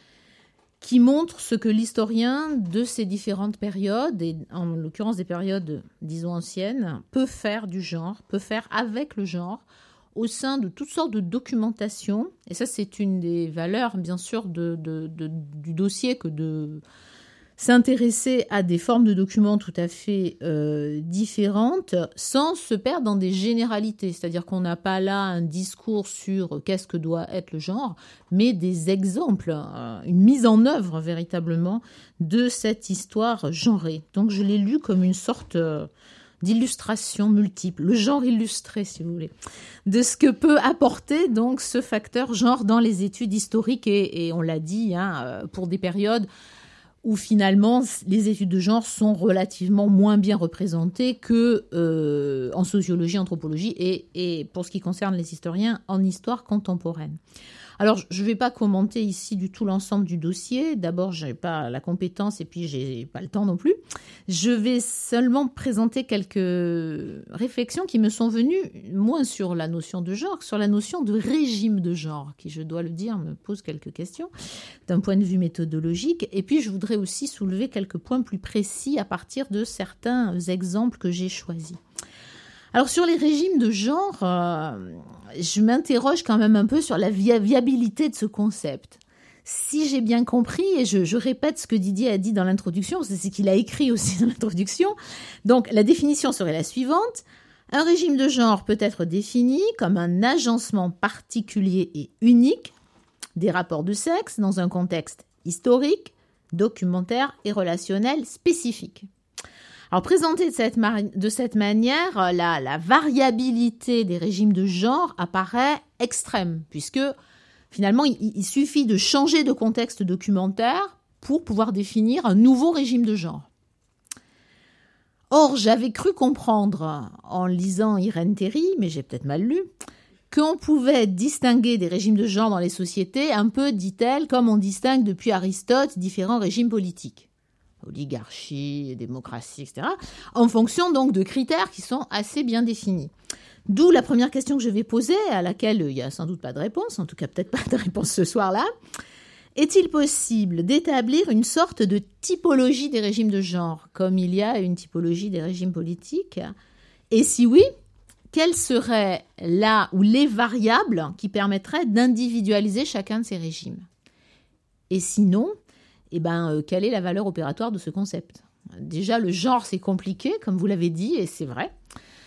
qui montrent ce que l'historien de ces différentes périodes, et en l'occurrence des périodes, disons, anciennes, peut faire du genre, peut faire avec le genre, au sein de toutes sortes de documentation. Et ça, c'est une des valeurs, bien sûr, du dossier, que de s'intéresser à des formes de documents tout à fait différentes, sans se perdre dans des généralités. C'est-à-dire qu'on n'a pas là un discours sur qu'est-ce que doit être le genre, mais des exemples, une mise en œuvre véritablement de cette histoire genrée. Donc je l'ai lu comme une sorte d'illustration multiple, le genre illustré si vous voulez, de ce que peut apporter donc ce facteur genre dans les études historiques et on l'a dit, pour des périodes où finalement les études de genre sont relativement moins bien représentées que en sociologie, anthropologie et pour ce qui concerne les historiens en histoire contemporaine. Alors, je ne vais pas commenter ici du tout l'ensemble du dossier. D'abord, je n'ai pas la compétence et puis je n'ai pas le temps non plus. Je vais seulement présenter quelques réflexions qui me sont venues, moins sur la notion de genre que sur la notion de régime de genre, qui, je dois le dire, me pose quelques questions d'un point de vue méthodologique. Et puis, je voudrais aussi soulever quelques points plus précis à partir de certains exemples que j'ai choisis. Alors sur les régimes de genre, je m'interroge quand même un peu sur la viabilité de ce concept. Si j'ai bien compris, et je répète ce que Didier a dit dans l'introduction, c'est ce qu'il a écrit aussi dans l'introduction, donc la définition serait la suivante. Un régime de genre peut être défini comme un agencement particulier et unique des rapports de sexe dans un contexte historique, documentaire et relationnel spécifique. Alors, présentée de cette manière, la variabilité des régimes de genre apparaît extrême, puisque finalement, il suffit de changer de contexte documentaire pour pouvoir définir un nouveau régime de genre. Or, j'avais cru comprendre, en lisant Irène Théry, mais j'ai peut-être mal lu, qu'on pouvait distinguer des régimes de genre dans les sociétés, un peu, dit-elle, comme on distingue depuis Aristote différents régimes politiques. Oligarchie, démocratie, etc., en fonction donc de critères qui sont assez bien définis. D'où la première question que je vais poser, à laquelle il n'y a sans doute pas de réponse, en tout cas peut-être pas de réponse ce soir-là. Est-il possible d'établir une sorte de typologie des régimes de genre, comme il y a une typologie des régimes politiques ? Et si oui, quelles seraient là ou les variables qui permettraient d'individualiser chacun de ces régimes ? Et sinon, quelle est la valeur opératoire de ce concept ? Déjà, le genre, c'est compliqué, comme vous l'avez dit, et c'est vrai.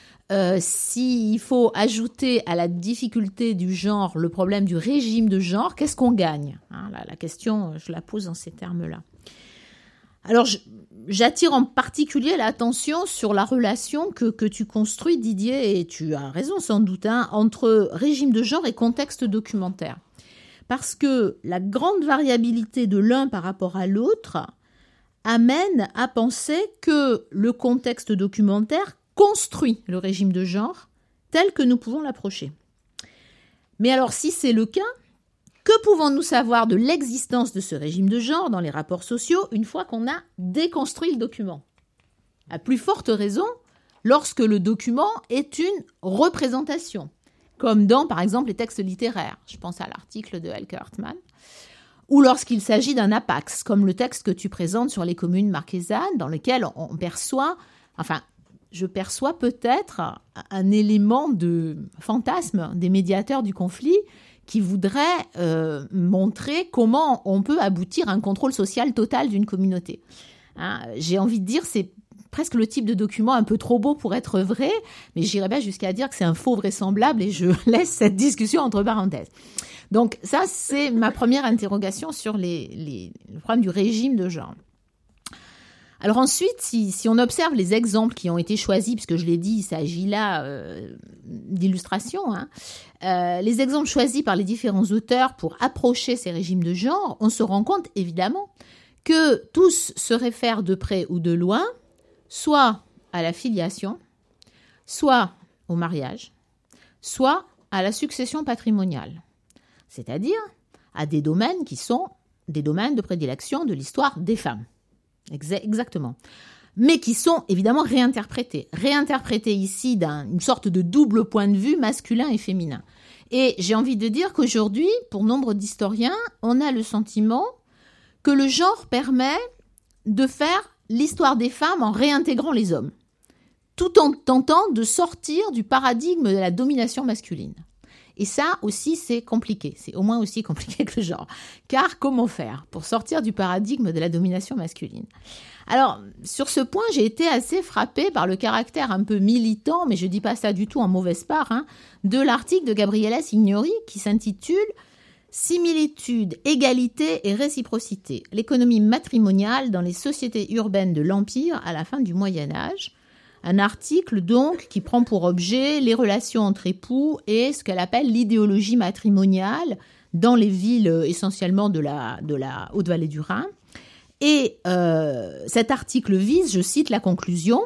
S'il faut ajouter à la difficulté du genre le problème du régime de genre, qu'est-ce qu'on gagne ? La question, je la pose dans ces termes-là. Alors, j'attire en particulier l'attention sur la relation que tu construis, Didier, et tu as raison sans doute, entre régime de genre et contexte documentaire. Parce que la grande variabilité de l'un par rapport à l'autre amène à penser que le contexte documentaire construit le régime de genre tel que nous pouvons l'approcher. Mais alors, si c'est le cas, que pouvons-nous savoir de l'existence de ce régime de genre dans les rapports sociaux une fois qu'on a déconstruit le document ? À plus forte raison, lorsque le document est une représentation. Comme dans, par exemple, les textes littéraires. Je pense à l'article de Elke Hartmann. Ou lorsqu'il s'agit d'un apax, comme le texte que tu présentes sur les communes marquesanes, dans lequel on perçoit, je perçois peut-être un élément de fantasme des médiateurs du conflit qui voudrait montrer comment on peut aboutir à un contrôle social total d'une communauté. J'ai envie de dire, c'est presque le type de document un peu trop beau pour être vrai, mais j'irais bien jusqu'à dire que c'est un faux vraisemblable et je laisse cette discussion entre parenthèses. Donc ça, c'est ma première interrogation sur le problème du régime de genre. Alors ensuite, si on observe les exemples qui ont été choisis, puisque je l'ai dit, il s'agit là d'illustrations, les exemples choisis par les différents auteurs pour approcher ces régimes de genre, on se rend compte évidemment que tous se réfèrent de près ou de loin, soit à la filiation, soit au mariage, soit à la succession patrimoniale, c'est-à-dire à des domaines qui sont des domaines de prédilection de l'histoire des femmes. Exactement. Mais qui sont évidemment réinterprétés. Réinterprétés ici d'une sorte de double point de vue masculin et féminin. Et j'ai envie de dire qu'aujourd'hui, pour nombre d'historiens, on a le sentiment que le genre permet de faire l'histoire des femmes en réintégrant les hommes, tout en tentant de sortir du paradigme de la domination masculine. Et ça aussi, c'est compliqué. C'est au moins aussi compliqué que le genre. Car comment faire pour sortir du paradigme de la domination masculine ? Alors, sur ce point, j'ai été assez frappée par le caractère un peu militant, mais je ne dis pas ça du tout en mauvaise part, de l'article de Gabriella Signori qui s'intitule « Similitude, égalité et réciprocité. L'économie matrimoniale dans les sociétés urbaines de l'Empire à la fin du Moyen-Âge ». Un article donc qui prend pour objet les relations entre époux et ce qu'elle appelle l'idéologie matrimoniale dans les villes essentiellement de la Haute-Vallée du Rhin. Et cet article vise, je cite la conclusion,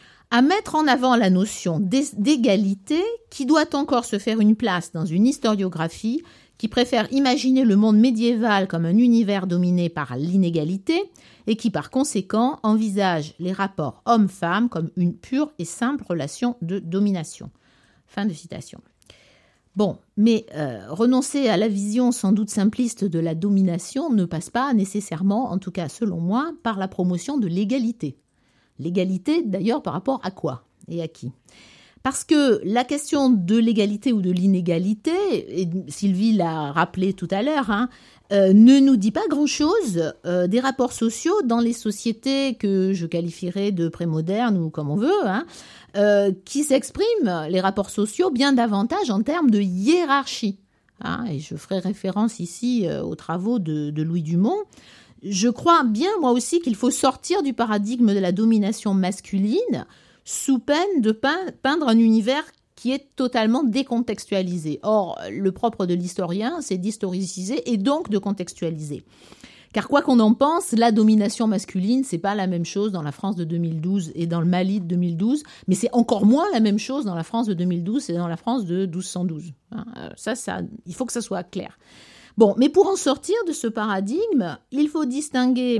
à mettre en avant la notion d'égalité qui doit encore se faire une place dans une historiographie qui préfère imaginer le monde médiéval comme un univers dominé par l'inégalité et qui, par conséquent, envisage les rapports hommes-femmes comme une pure et simple relation de domination. Fin de citation. Bon, mais renoncer à la vision sans doute simpliste de la domination ne passe pas nécessairement, en tout cas selon moi, par la promotion de l'égalité. L'égalité, d'ailleurs, par rapport à quoi et à qui ? Parce que la question de l'égalité ou de l'inégalité, et Sylvie l'a rappelé tout à l'heure, ne nous dit pas grand-chose des rapports sociaux dans les sociétés que je qualifierais de prémodernes ou comme on veut, qui s'expriment, les rapports sociaux, bien davantage en termes de hiérarchie. Et je ferai référence ici aux travaux de Louis Dumont. Je crois bien, moi aussi, qu'il faut sortir du paradigme de la domination masculine sous peine de peindre un univers qui est totalement décontextualisé. Or, le propre de l'historien, c'est d'historiciser et donc de contextualiser. Car quoi qu'on en pense, la domination masculine, c'est pas la même chose dans la France de 2012 et dans le Mali de 2012, mais c'est encore moins la même chose dans la France de 2012 et dans la France de 1212. Ça, il faut que ça soit clair. Bon, mais pour en sortir de ce paradigme, il faut distinguer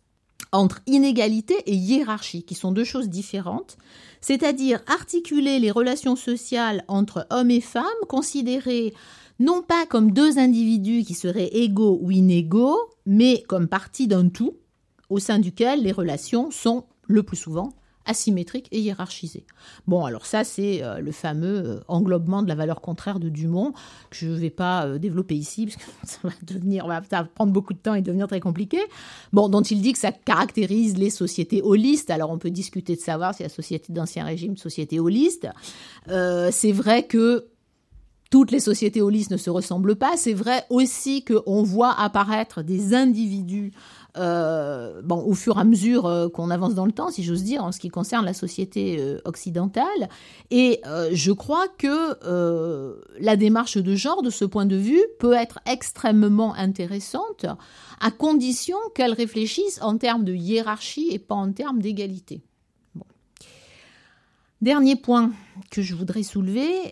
entre inégalité et hiérarchie, qui sont deux choses différentes, c'est-à-dire articuler les relations sociales entre hommes et femmes, considérées non pas comme deux individus qui seraient égaux ou inégaux, mais comme partie d'un tout, au sein duquel les relations sont, le plus souvent, asymétriques et hiérarchisées. Bon, alors ça, c'est le fameux englobement de la valeur contraire de Dumont, que je ne vais pas développer ici, parce que ça va prendre beaucoup de temps et devenir très compliqué. Bon, dont il dit que ça caractérise les sociétés holistes. Alors, on peut discuter de savoir si la société d'Ancien Régime est une société holiste. C'est vrai que toutes les sociétés holistes ne se ressemblent pas. C'est vrai aussi qu'on voit apparaître des individus au fur et à mesure qu'on avance dans le temps, si j'ose dire, en ce qui concerne la société occidentale. Et je crois que la démarche de genre, de ce point de vue, peut être extrêmement intéressante, à condition qu'elle réfléchisse en termes de hiérarchie et pas en termes d'égalité. Bon. Dernier point que je voudrais soulever,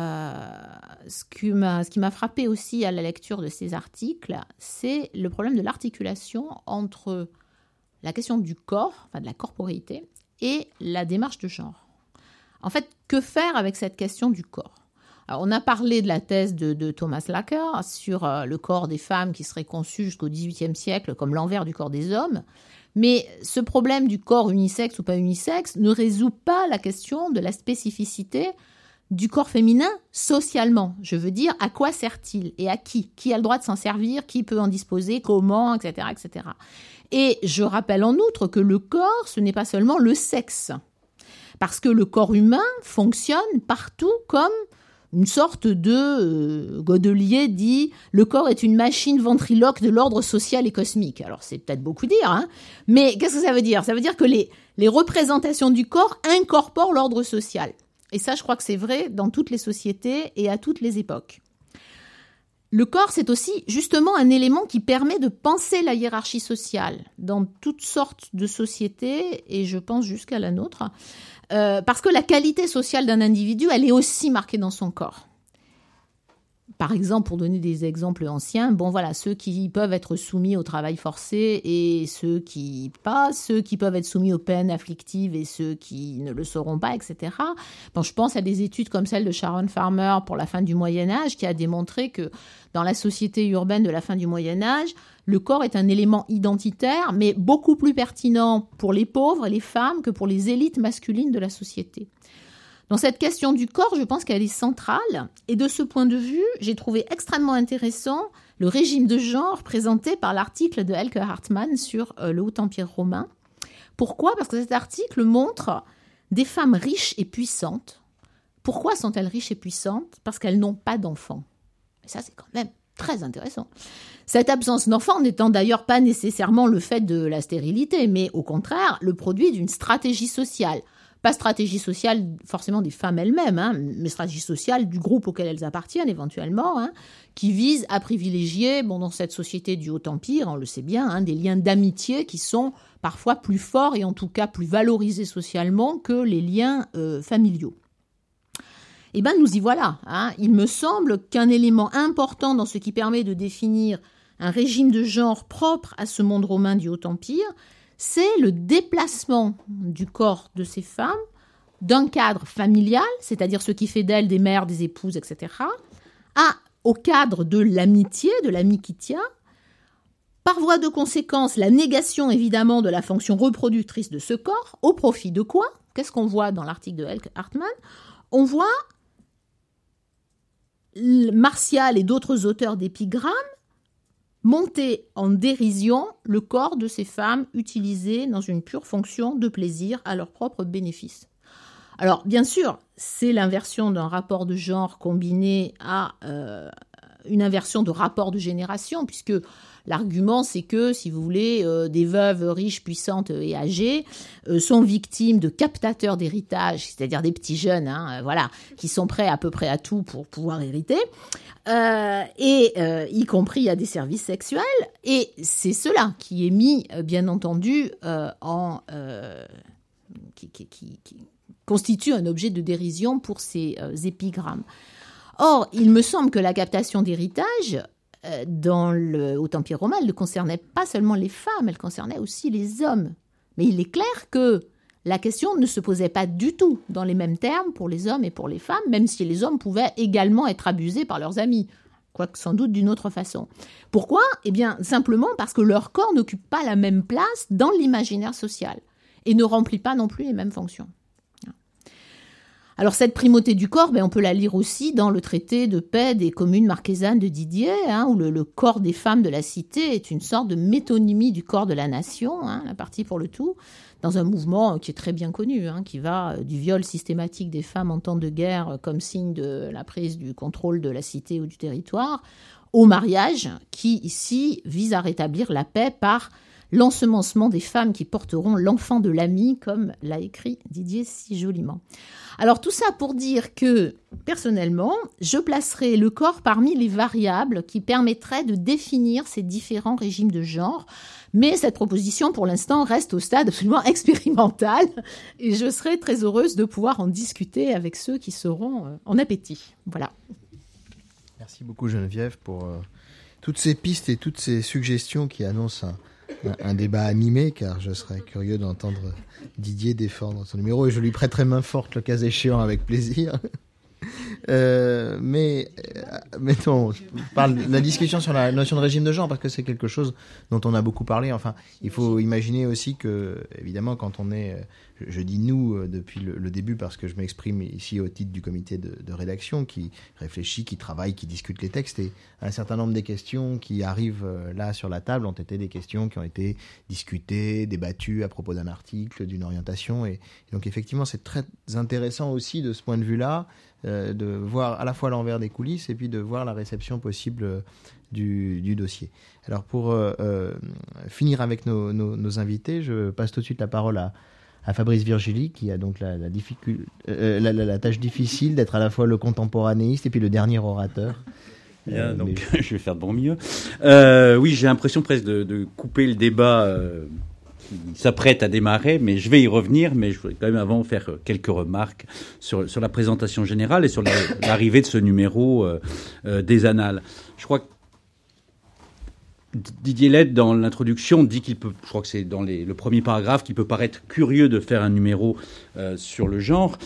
ce qui m'a frappé aussi à la lecture de ces articles, c'est le problème de l'articulation entre la question du corps, enfin de la corporéité, et la démarche de genre. En fait, que faire avec cette question du corps ? Alors, on a parlé de la thèse de Thomas Lacker sur le corps des femmes qui serait conçu jusqu'au XVIIIe siècle comme l'envers du corps des hommes. Mais ce problème du corps unisexe ou pas unisexe ne résout pas la question de la spécificité du corps féminin socialement. Je veux dire, à quoi sert-il et à qui ? Qui a le droit de s'en servir ? Qui peut en disposer ? Comment ? Etc., etc. Et je rappelle en outre que le corps, ce n'est pas seulement le sexe. Parce que le corps humain fonctionne partout comme une sorte de Godelier dit « Le corps est une machine ventriloque de l'ordre social et cosmique ». Alors, c'est peut-être beaucoup dire, hein, mais qu'est-ce que ça veut dire ? Ça veut dire que les représentations du corps incorporent l'ordre social. Et ça, je crois que c'est vrai dans toutes les sociétés et à toutes les époques. Le corps, c'est aussi justement un élément qui permet de penser la hiérarchie sociale dans toutes sortes de sociétés, et je pense jusqu'à la nôtre, parce que la qualité sociale d'un individu, elle est aussi marquée dans son corps. Par exemple, pour donner des exemples anciens, bon voilà, ceux qui peuvent être soumis au travail forcé et ceux qui peuvent être soumis aux peines afflictives et ceux qui ne le seront pas, etc. Bon, je pense à des études comme celle de Sharon Farmer pour la fin du Moyen-Âge qui a démontré que dans la société urbaine de la fin du Moyen-Âge, le corps est un élément identitaire, mais beaucoup plus pertinent pour les pauvres et les femmes que pour les élites masculines de la société. Dans cette question du corps, je pense qu'elle est centrale. Et de ce point de vue, j'ai trouvé extrêmement intéressant le régime de genre présenté par l'article de Elke Hartmann sur le Haut Empire romain. Pourquoi ? Parce que cet article montre des femmes riches et puissantes. Pourquoi sont-elles riches et puissantes ? Parce qu'elles n'ont pas d'enfants. Et ça, c'est quand même très intéressant. Cette absence d'enfants n'étant d'ailleurs pas nécessairement le fait de la stérilité, mais au contraire, le produit d'une stratégie sociale. Pas stratégie sociale forcément des femmes elles-mêmes, hein, mais stratégie sociale du groupe auquel elles appartiennent éventuellement, hein, qui vise à privilégier, dans cette société du Haut Empire, on le sait bien, hein, des liens d'amitié qui sont parfois plus forts et en tout cas plus valorisés socialement que les liens familiaux. Eh bien, nous y voilà. Hein. Il me semble qu'un élément important dans ce qui permet de définir un régime de genre propre à ce monde romain du Haut Empire, c'est le déplacement du corps de ces femmes d'un cadre familial, c'est-à-dire ce qui fait d'elles des mères, des épouses, etc., au cadre de l'amitié, de l'amicitia, par voie de conséquence, la négation évidemment de la fonction reproductrice de ce corps, au profit de quoi ? Qu'est-ce qu'on voit dans l'article de Elke Hartmann ? On voit Martial et d'autres auteurs d'épigrammes monter en dérision le corps de ces femmes utilisées dans une pure fonction de plaisir à leur propre bénéfice. Alors, bien sûr, c'est l'inversion d'un rapport de genre combiné à une inversion de rapport de génération, puisque l'argument, c'est que, si vous voulez, des veuves riches, puissantes et âgées sont victimes de captateurs d'héritage, c'est-à-dire des petits jeunes, qui sont prêts à peu près à tout pour pouvoir hériter, y compris à des services sexuels. Et c'est cela qui est mis, bien entendu, qui constitue un objet de dérision pour ces épigrammes. Or, il me semble que la captation d'héritage dans le Haut Empire romain, elle ne concernait pas seulement les femmes, elle concernait aussi les hommes. Mais il est clair que la question ne se posait pas du tout dans les mêmes termes pour les hommes et pour les femmes, même si les hommes pouvaient également être abusés par leurs amis, quoique sans doute d'une autre façon. Pourquoi ? Eh bien, simplement parce que leur corps n'occupe pas la même place dans l'imaginaire social et ne remplit pas non plus les mêmes fonctions. Alors cette primauté du corps, on peut la lire aussi dans le traité de paix des communes marquesanes de Didier, où le corps des femmes de la cité est une sorte de métonymie du corps de la nation, la partie pour le tout, dans un mouvement qui est très bien connu, qui va du viol systématique des femmes en temps de guerre comme signe de la prise du contrôle de la cité ou du territoire, au mariage qui ici vise à rétablir la paix par l'ensemencement des femmes qui porteront l'enfant de l'ami, comme l'a écrit Didier si joliment. Alors tout ça pour dire que, personnellement, je placerai le corps parmi les variables qui permettraient de définir ces différents régimes de genre, mais cette proposition, pour l'instant, reste au stade absolument expérimental, et je serai très heureuse de pouvoir en discuter avec ceux qui seront en appétit. Voilà. Merci beaucoup Geneviève pour toutes ces pistes et toutes ces suggestions qui annoncent un débat animé, car je serais curieux d'entendre Didier défendre son numéro et je lui prêterai main forte le cas échéant avec plaisir. Mettons, je parle de la discussion sur la notion de régime de genre parce que c'est quelque chose dont on a beaucoup parlé. Enfin, il faut imaginer aussi que, évidemment, quand on est, je dis nous depuis le début parce que je m'exprime ici au titre du comité de rédaction qui réfléchit, qui travaille, qui discute les textes, et un certain nombre des questions qui arrivent là sur la table ont été des questions qui ont été discutées, débattues à propos d'un article, d'une orientation, et donc effectivement c'est très intéressant aussi de ce point de vue-là de voir à la fois l'envers des coulisses et puis de voir la réception possible du dossier. Alors pour finir avec nos invités, je passe tout de suite la parole à Fabrice Virgili, qui a donc la tâche difficile d'être à la fois le contemporanéiste et puis le dernier orateur. Bien, donc je vais faire de mon mieux. Oui, j'ai l'impression presque de couper le débat qui s'apprête à démarrer, mais je vais y revenir. Mais je voudrais quand même avant faire quelques remarques sur la présentation générale et sur l'arrivée de ce numéro des Annales. Je crois que Didier Lett, dans l'introduction, dit qu'il peut, je crois que c'est dans le premier paragraphe, qu'il peut paraître curieux de faire un numéro sur le genre.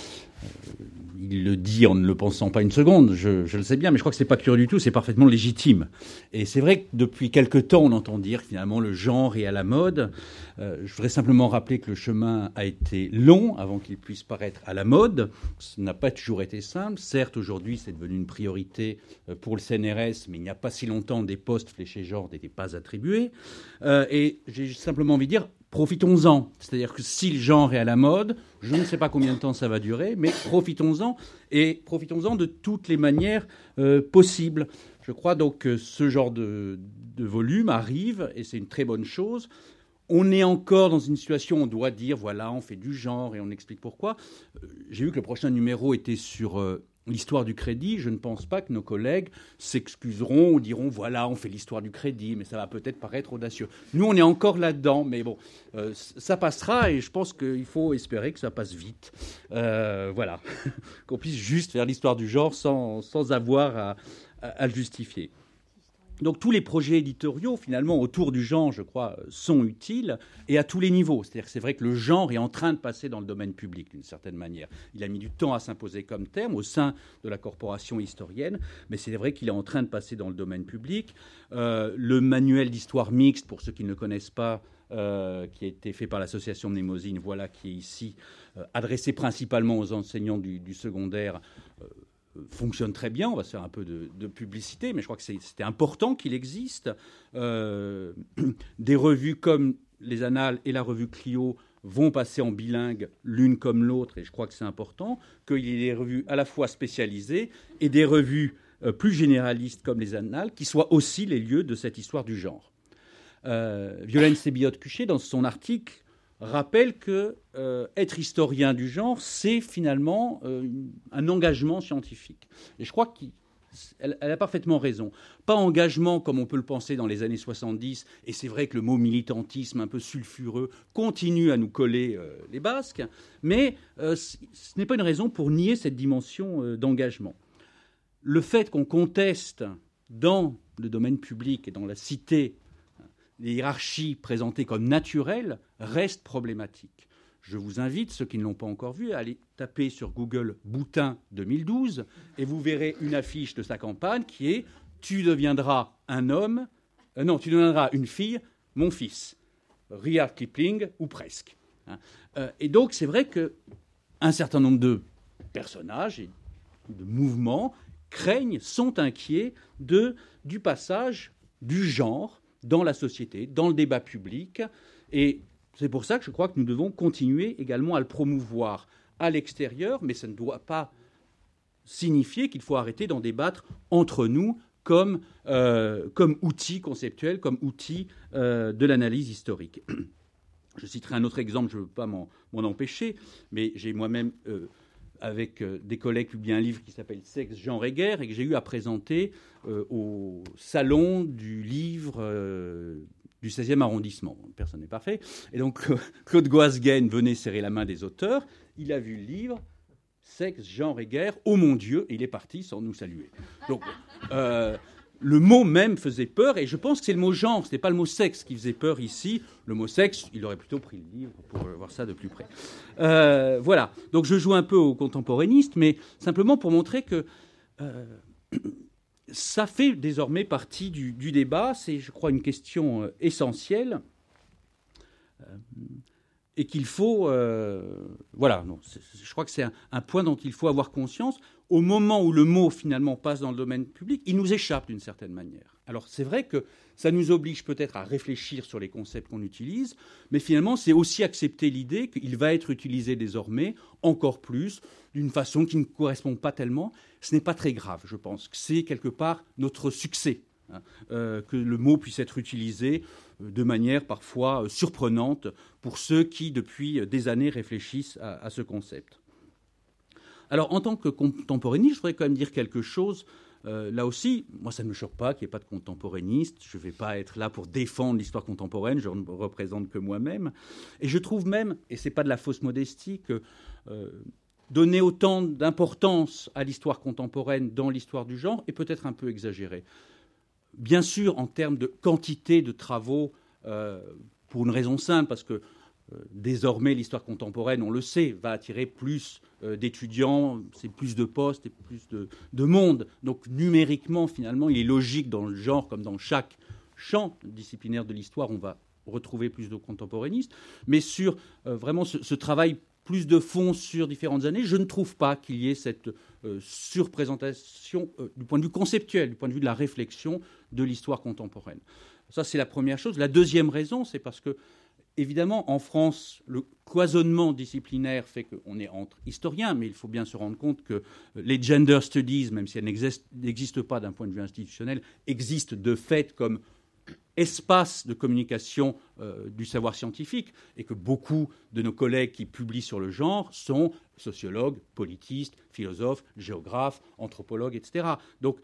Il le dit en ne le pensant pas une seconde, je le sais bien, mais je crois que c'est pas curieux du tout, c'est parfaitement légitime. Et c'est vrai que depuis quelque temps, on entend dire que finalement le genre est à la mode. Je voudrais simplement rappeler que le chemin a été long avant qu'il puisse paraître à la mode. Ça n'a pas toujours été simple. Certes, aujourd'hui, c'est devenu une priorité pour le CNRS, mais il n'y a pas si longtemps, des postes fléchés genre n'étaient pas attribués. Et j'ai simplement envie de dire, profitons-en. C'est-à-dire que si le genre est à la mode, je ne sais pas combien de temps ça va durer, mais profitons-en, et profitons-en de toutes les manières possibles. Je crois donc que ce genre de volume arrive, et c'est une très bonne chose. On est encore dans une situation où on doit dire, voilà, on fait du genre, et on explique pourquoi. J'ai vu que le prochain numéro était sur l'histoire du crédit. Je ne pense pas que nos collègues s'excuseront ou diront, voilà, on fait l'histoire du crédit, mais ça va peut-être paraître audacieux. Nous, on est encore là-dedans, mais bon, ça passera, et je pense qu'il faut espérer que ça passe vite. Voilà, qu'on puisse juste faire l'histoire du genre sans avoir à le justifier. Donc tous les projets éditoriaux, finalement, autour du genre, je crois, sont utiles, et à tous les niveaux. C'est-à-dire que c'est vrai que le genre est en train de passer dans le domaine public, d'une certaine manière. Il a mis du temps à s'imposer comme terme au sein de la corporation historienne, mais c'est vrai qu'il est en train de passer dans le domaine public. Le manuel d'histoire mixte, pour ceux qui ne le connaissent pas, qui a été fait par l'association Mnémosyne, voilà, qui est ici, adressé principalement aux enseignants du secondaire, fonctionne très bien. On va se faire un peu de publicité, mais je crois que c'était important qu'il existe. Des revues comme les Annales et la revue Clio vont passer en bilingue l'une comme l'autre, et je crois que c'est important qu'il y ait des revues à la fois spécialisées et des revues plus généralistes comme les Annales qui soient aussi les lieux de cette histoire du genre. Violaine Sébillotte-Cuchet, dans son article, rappelle que être historien du genre, c'est finalement un engagement scientifique. Et je crois qu'elle a parfaitement raison. Pas engagement comme on peut le penser dans les années 70, et c'est vrai que le mot militantisme un peu sulfureux continue à nous coller les basques, mais ce n'est pas une raison pour nier cette dimension d'engagement. Le fait qu'on conteste dans le domaine public et dans la cité les hiérarchies présentées comme naturelles restent problématiques. Je vous invite, ceux qui ne l'ont pas encore vu, à aller taper sur Google Boutin 2012 et vous verrez une affiche de sa campagne qui est « Tu deviendras un homme, tu deviendras une fille, mon fils ». Rudyard Kipling, ou presque. Et donc, c'est vrai qu'un certain nombre de personnages et de mouvements craignent, sont inquiets du passage du genre dans la société, dans le débat public. Et c'est pour ça que je crois que nous devons continuer également à le promouvoir à l'extérieur, mais ça ne doit pas signifier qu'il faut arrêter d'en débattre entre nous comme outil conceptuel, comme outil de l'analyse historique. Je citerai un autre exemple, je ne veux pas m'en empêcher, mais j'ai moi-même, avec des collègues, publié un livre qui s'appelle « Sexe, genre et guerre » et que j'ai eu à présenter au salon du livre du 16e arrondissement. Personne n'est parfait. Et donc, Claude Goasguen venait serrer la main des auteurs. Il a vu le livre « Sexe, genre et guerre ». Oh mon Dieu ! Et il est parti sans nous saluer. Donc, le mot même faisait peur, et je pense que c'est le mot genre, ce n'est pas le mot sexe qui faisait peur ici. Le mot sexe, il aurait plutôt pris le livre pour voir ça de plus près. Voilà, donc je joue un peu au contemporainiste, mais simplement pour montrer que ça fait désormais partie du débat. C'est, je crois, une question essentielle, et qu'il faut... voilà, non, je crois que c'est un point dont il faut avoir conscience. Au moment où le mot, finalement, passe dans le domaine public, il nous échappe d'une certaine manière. Alors c'est vrai que ça nous oblige peut-être à réfléchir sur les concepts qu'on utilise, mais finalement c'est aussi accepter l'idée qu'il va être utilisé désormais encore plus, d'une façon qui ne correspond pas tellement. Ce n'est pas très grave, je pense, que c'est quelque part notre succès, que le mot puisse être utilisé de manière parfois surprenante pour ceux qui, depuis des années, réfléchissent à ce concept. Alors en tant que contemporainiste, je voudrais quand même dire quelque chose. Là aussi, moi, ça ne me choque pas qu'il n'y ait pas de contemporainiste. Je ne vais pas être là pour défendre l'histoire contemporaine. Je ne représente que moi-même. Et je trouve même, et ce n'est pas de la fausse modestie, que donner autant d'importance à l'histoire contemporaine dans l'histoire du genre est peut-être un peu exagéré. Bien sûr, en termes de quantité de travaux, pour une raison simple, parce que désormais, l'histoire contemporaine, on le sait, va attirer plus d'étudiants, c'est plus de postes et plus de monde. Donc numériquement, finalement, il est logique dans le genre, comme dans chaque champ disciplinaire de l'histoire, on va retrouver plus de contemporanistes. Mais sur vraiment ce travail plus de fond sur différentes années, je ne trouve pas qu'il y ait cette surprésentation du point de vue conceptuel, du point de vue de la réflexion de l'histoire contemporaine. Ça, c'est la première chose. La deuxième raison, c'est parce que évidemment, en France, le cloisonnement disciplinaire fait qu'on est entre historiens, mais il faut bien se rendre compte que les gender studies, même si elles n'existent pas d'un point de vue institutionnel, existent de fait comme espace de communication du savoir scientifique, et que beaucoup de nos collègues qui publient sur le genre sont sociologues, politistes, philosophes, géographes, anthropologues, etc. Donc,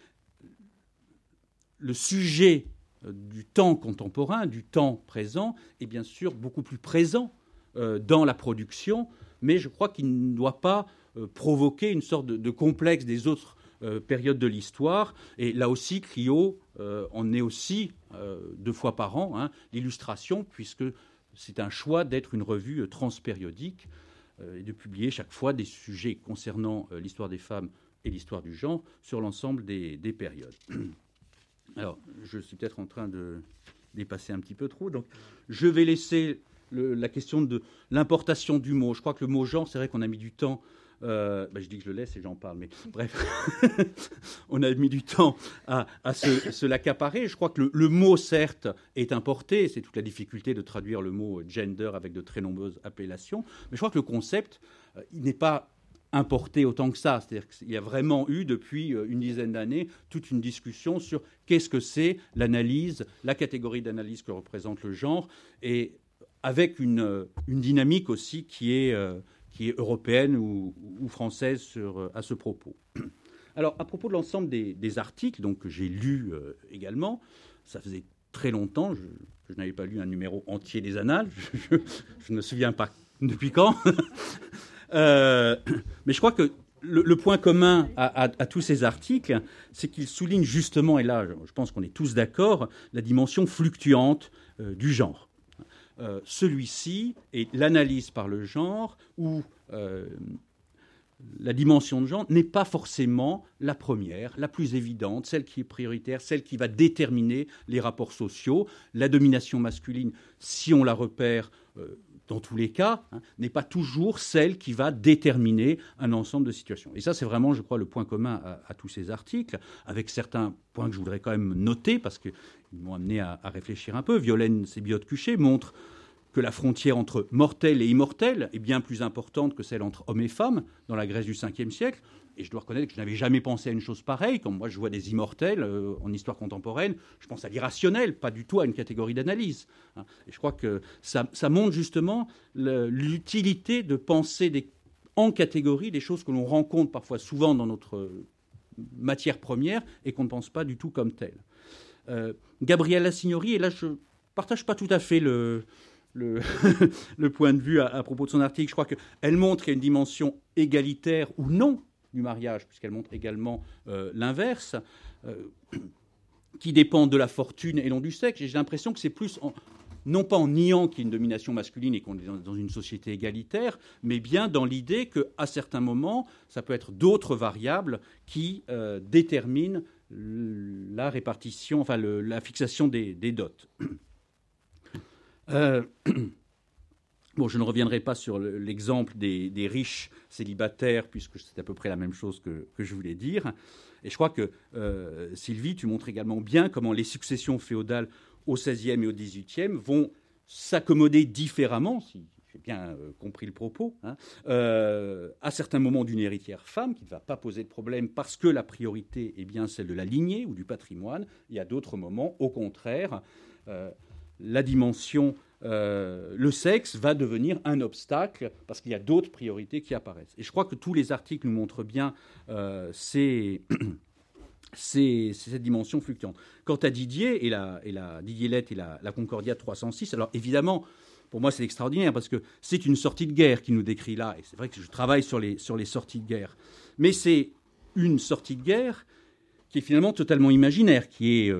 le sujet du temps contemporain, du temps présent, est bien sûr beaucoup plus présent dans la production, mais je crois qu'il ne doit pas provoquer une sorte de complexe des autres périodes de l'histoire. Et là aussi, Clio en est aussi 2 fois par an l'illustration, puisque c'est un choix d'être une revue transpériodique et de publier chaque fois des sujets concernant l'histoire des femmes et l'histoire du genre sur l'ensemble des périodes. Alors, je suis peut-être en train de dépasser un petit peu trop, donc je vais laisser la question de l'importation du mot. Je crois que le mot genre, c'est vrai qu'on a mis du temps, je dis que je le laisse et j'en parle, mais bref, on a mis du temps à se l'accaparer. Je crois que le mot, certes, est importé, c'est toute la difficulté de traduire le mot gender avec de très nombreuses appellations, mais je crois que le concept, il n'est pas importé autant que ça. C'est-à-dire qu'il y a vraiment eu, depuis une dizaine d'années, toute une discussion sur qu'est-ce que c'est l'analyse, la catégorie d'analyse que représente le genre, et avec une dynamique aussi qui est européenne ou française à ce propos. Alors, à propos de l'ensemble des articles donc, que j'ai lus également, ça faisait très longtemps que je n'avais pas lu un numéro entier des Annales. Je ne me souviens pas depuis quand. Mais je crois que le point commun à tous ces articles, c'est qu'ils soulignent justement, et là je pense qu'on est tous d'accord, la dimension fluctuante du genre. Celui-ci est l'analyse par le genre, où la dimension de genre n'est pas forcément la première, la plus évidente, celle qui est prioritaire, celle qui va déterminer les rapports sociaux. La domination masculine, si on la repère dans tous les cas, n'est pas toujours celle qui va déterminer un ensemble de situations. Et ça, c'est vraiment, je crois, le point commun à tous ces articles, avec certains points que je voudrais quand même noter, parce qu'ils m'ont amené à réfléchir un peu. Violaine Sébiote-Cuchet montre que la frontière entre mortel et immortel est bien plus importante que celle entre hommes et femmes dans la Grèce du 5e siècle. Et je dois reconnaître que je n'avais jamais pensé à une chose pareille. Quand moi je vois des immortels en histoire contemporaine, je pense à l'irrationnel, pas du tout à une catégorie d'analyse. Et je crois que ça montre justement l'utilité de penser en catégorie des choses que l'on rencontre parfois souvent dans notre matière première et qu'on ne pense pas du tout comme telles. Gabriella Signori, et là je ne partage pas tout à fait le point de vue à propos de son article. Je crois qu'elle montre qu'il y a une dimension égalitaire ou non du mariage, puisqu'elle montre également l'inverse, qui dépend de la fortune et non du sexe. Et j'ai l'impression que c'est plus, non pas en niant qu'il y a une domination masculine et qu'on est dans une société égalitaire, mais bien dans l'idée qu'à certains moments, ça peut être d'autres variables qui déterminent la répartition, enfin la fixation des dots. Bon, je ne reviendrai pas sur l'exemple des riches célibataires, puisque c'est à peu près la même chose que je voulais dire. Et je crois que, Sylvie, tu montres également bien comment les successions féodales au XVIe et au XVIIIe vont s'accommoder différemment, si j'ai bien compris le propos, à certains moments d'une héritière femme qui ne va pas poser de problème parce que la priorité est bien celle de la lignée ou du patrimoine, et à d'autres moments, au contraire, la dimension, le sexe va devenir un obstacle parce qu'il y a d'autres priorités qui apparaissent. Et je crois que tous les articles nous montrent bien c'est cette dimension fluctuante. Quant à Didier Didier Lett et la Concordia 306, alors évidemment, pour moi c'est extraordinaire parce que c'est une sortie de guerre qui nous décrit là, et c'est vrai que je travaille sur les sorties de guerre, mais c'est une sortie de guerre qui est finalement totalement imaginaire, qui est,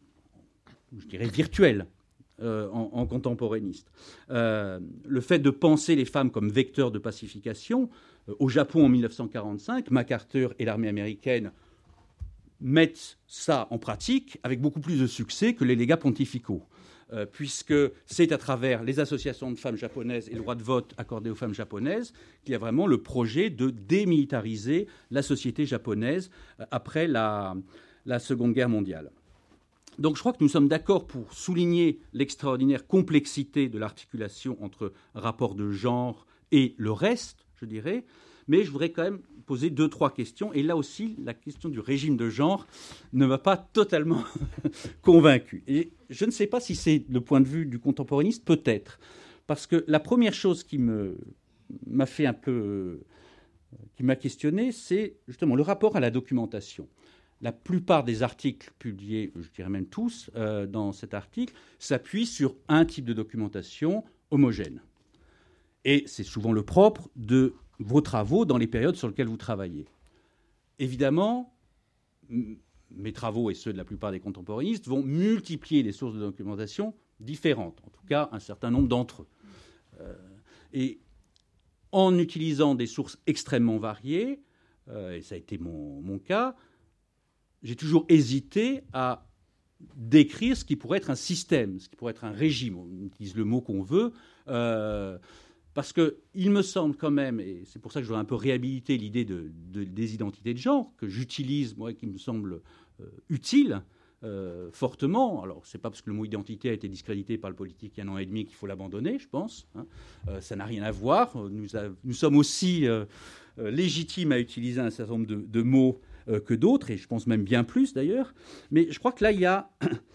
je dirais, virtuelle. En contemporainiste. Le fait de penser les femmes comme vecteurs de pacification, au Japon en 1945, MacArthur et l'armée américaine mettent ça en pratique avec beaucoup plus de succès que les légats pontificaux, puisque c'est à travers les associations de femmes japonaises et le droit de vote accordé aux femmes japonaises qu'il y a vraiment le projet de démilitariser la société japonaise après la Seconde Guerre mondiale. Donc je crois que nous sommes d'accord pour souligner l'extraordinaire complexité de l'articulation entre rapport de genre et le reste, je dirais, mais je voudrais quand même poser 2-3 questions, et là aussi, la question du régime de genre ne m'a pas totalement convaincu. Et je ne sais pas si c'est le point de vue du contemporaniste, peut-être, parce que la première chose qui m'a fait un peu... qui m'a questionné, c'est justement le rapport à la documentation. La plupart des articles publiés, je dirais même tous, dans cet article, s'appuient sur un type de documentation homogène. Et c'est souvent le propre de vos travaux dans les périodes sur lesquelles vous travaillez. Évidemment, mes travaux et ceux de la plupart des contemporanistes vont multiplier les sources de documentation différentes, en tout cas un certain nombre d'entre eux. Et en utilisant des sources extrêmement variées, et ça a été mon cas, j'ai toujours hésité à décrire ce qui pourrait être un système, ce qui pourrait être un régime, on utilise le mot qu'on veut, parce qu'il me semble quand même, et c'est pour ça que je dois un peu réhabiliter l'idée des identités de genre, que j'utilise, moi, qui me semble utile, fortement. Alors, c'est pas parce que le mot identité a été discrédité par le politique il y a 1 an et demi qu'il faut l'abandonner, je pense. Ça n'a rien à voir. Nous sommes aussi légitimes à utiliser un certain nombre de mots que d'autres, et je pense même bien plus d'ailleurs. Mais je crois que là, il y a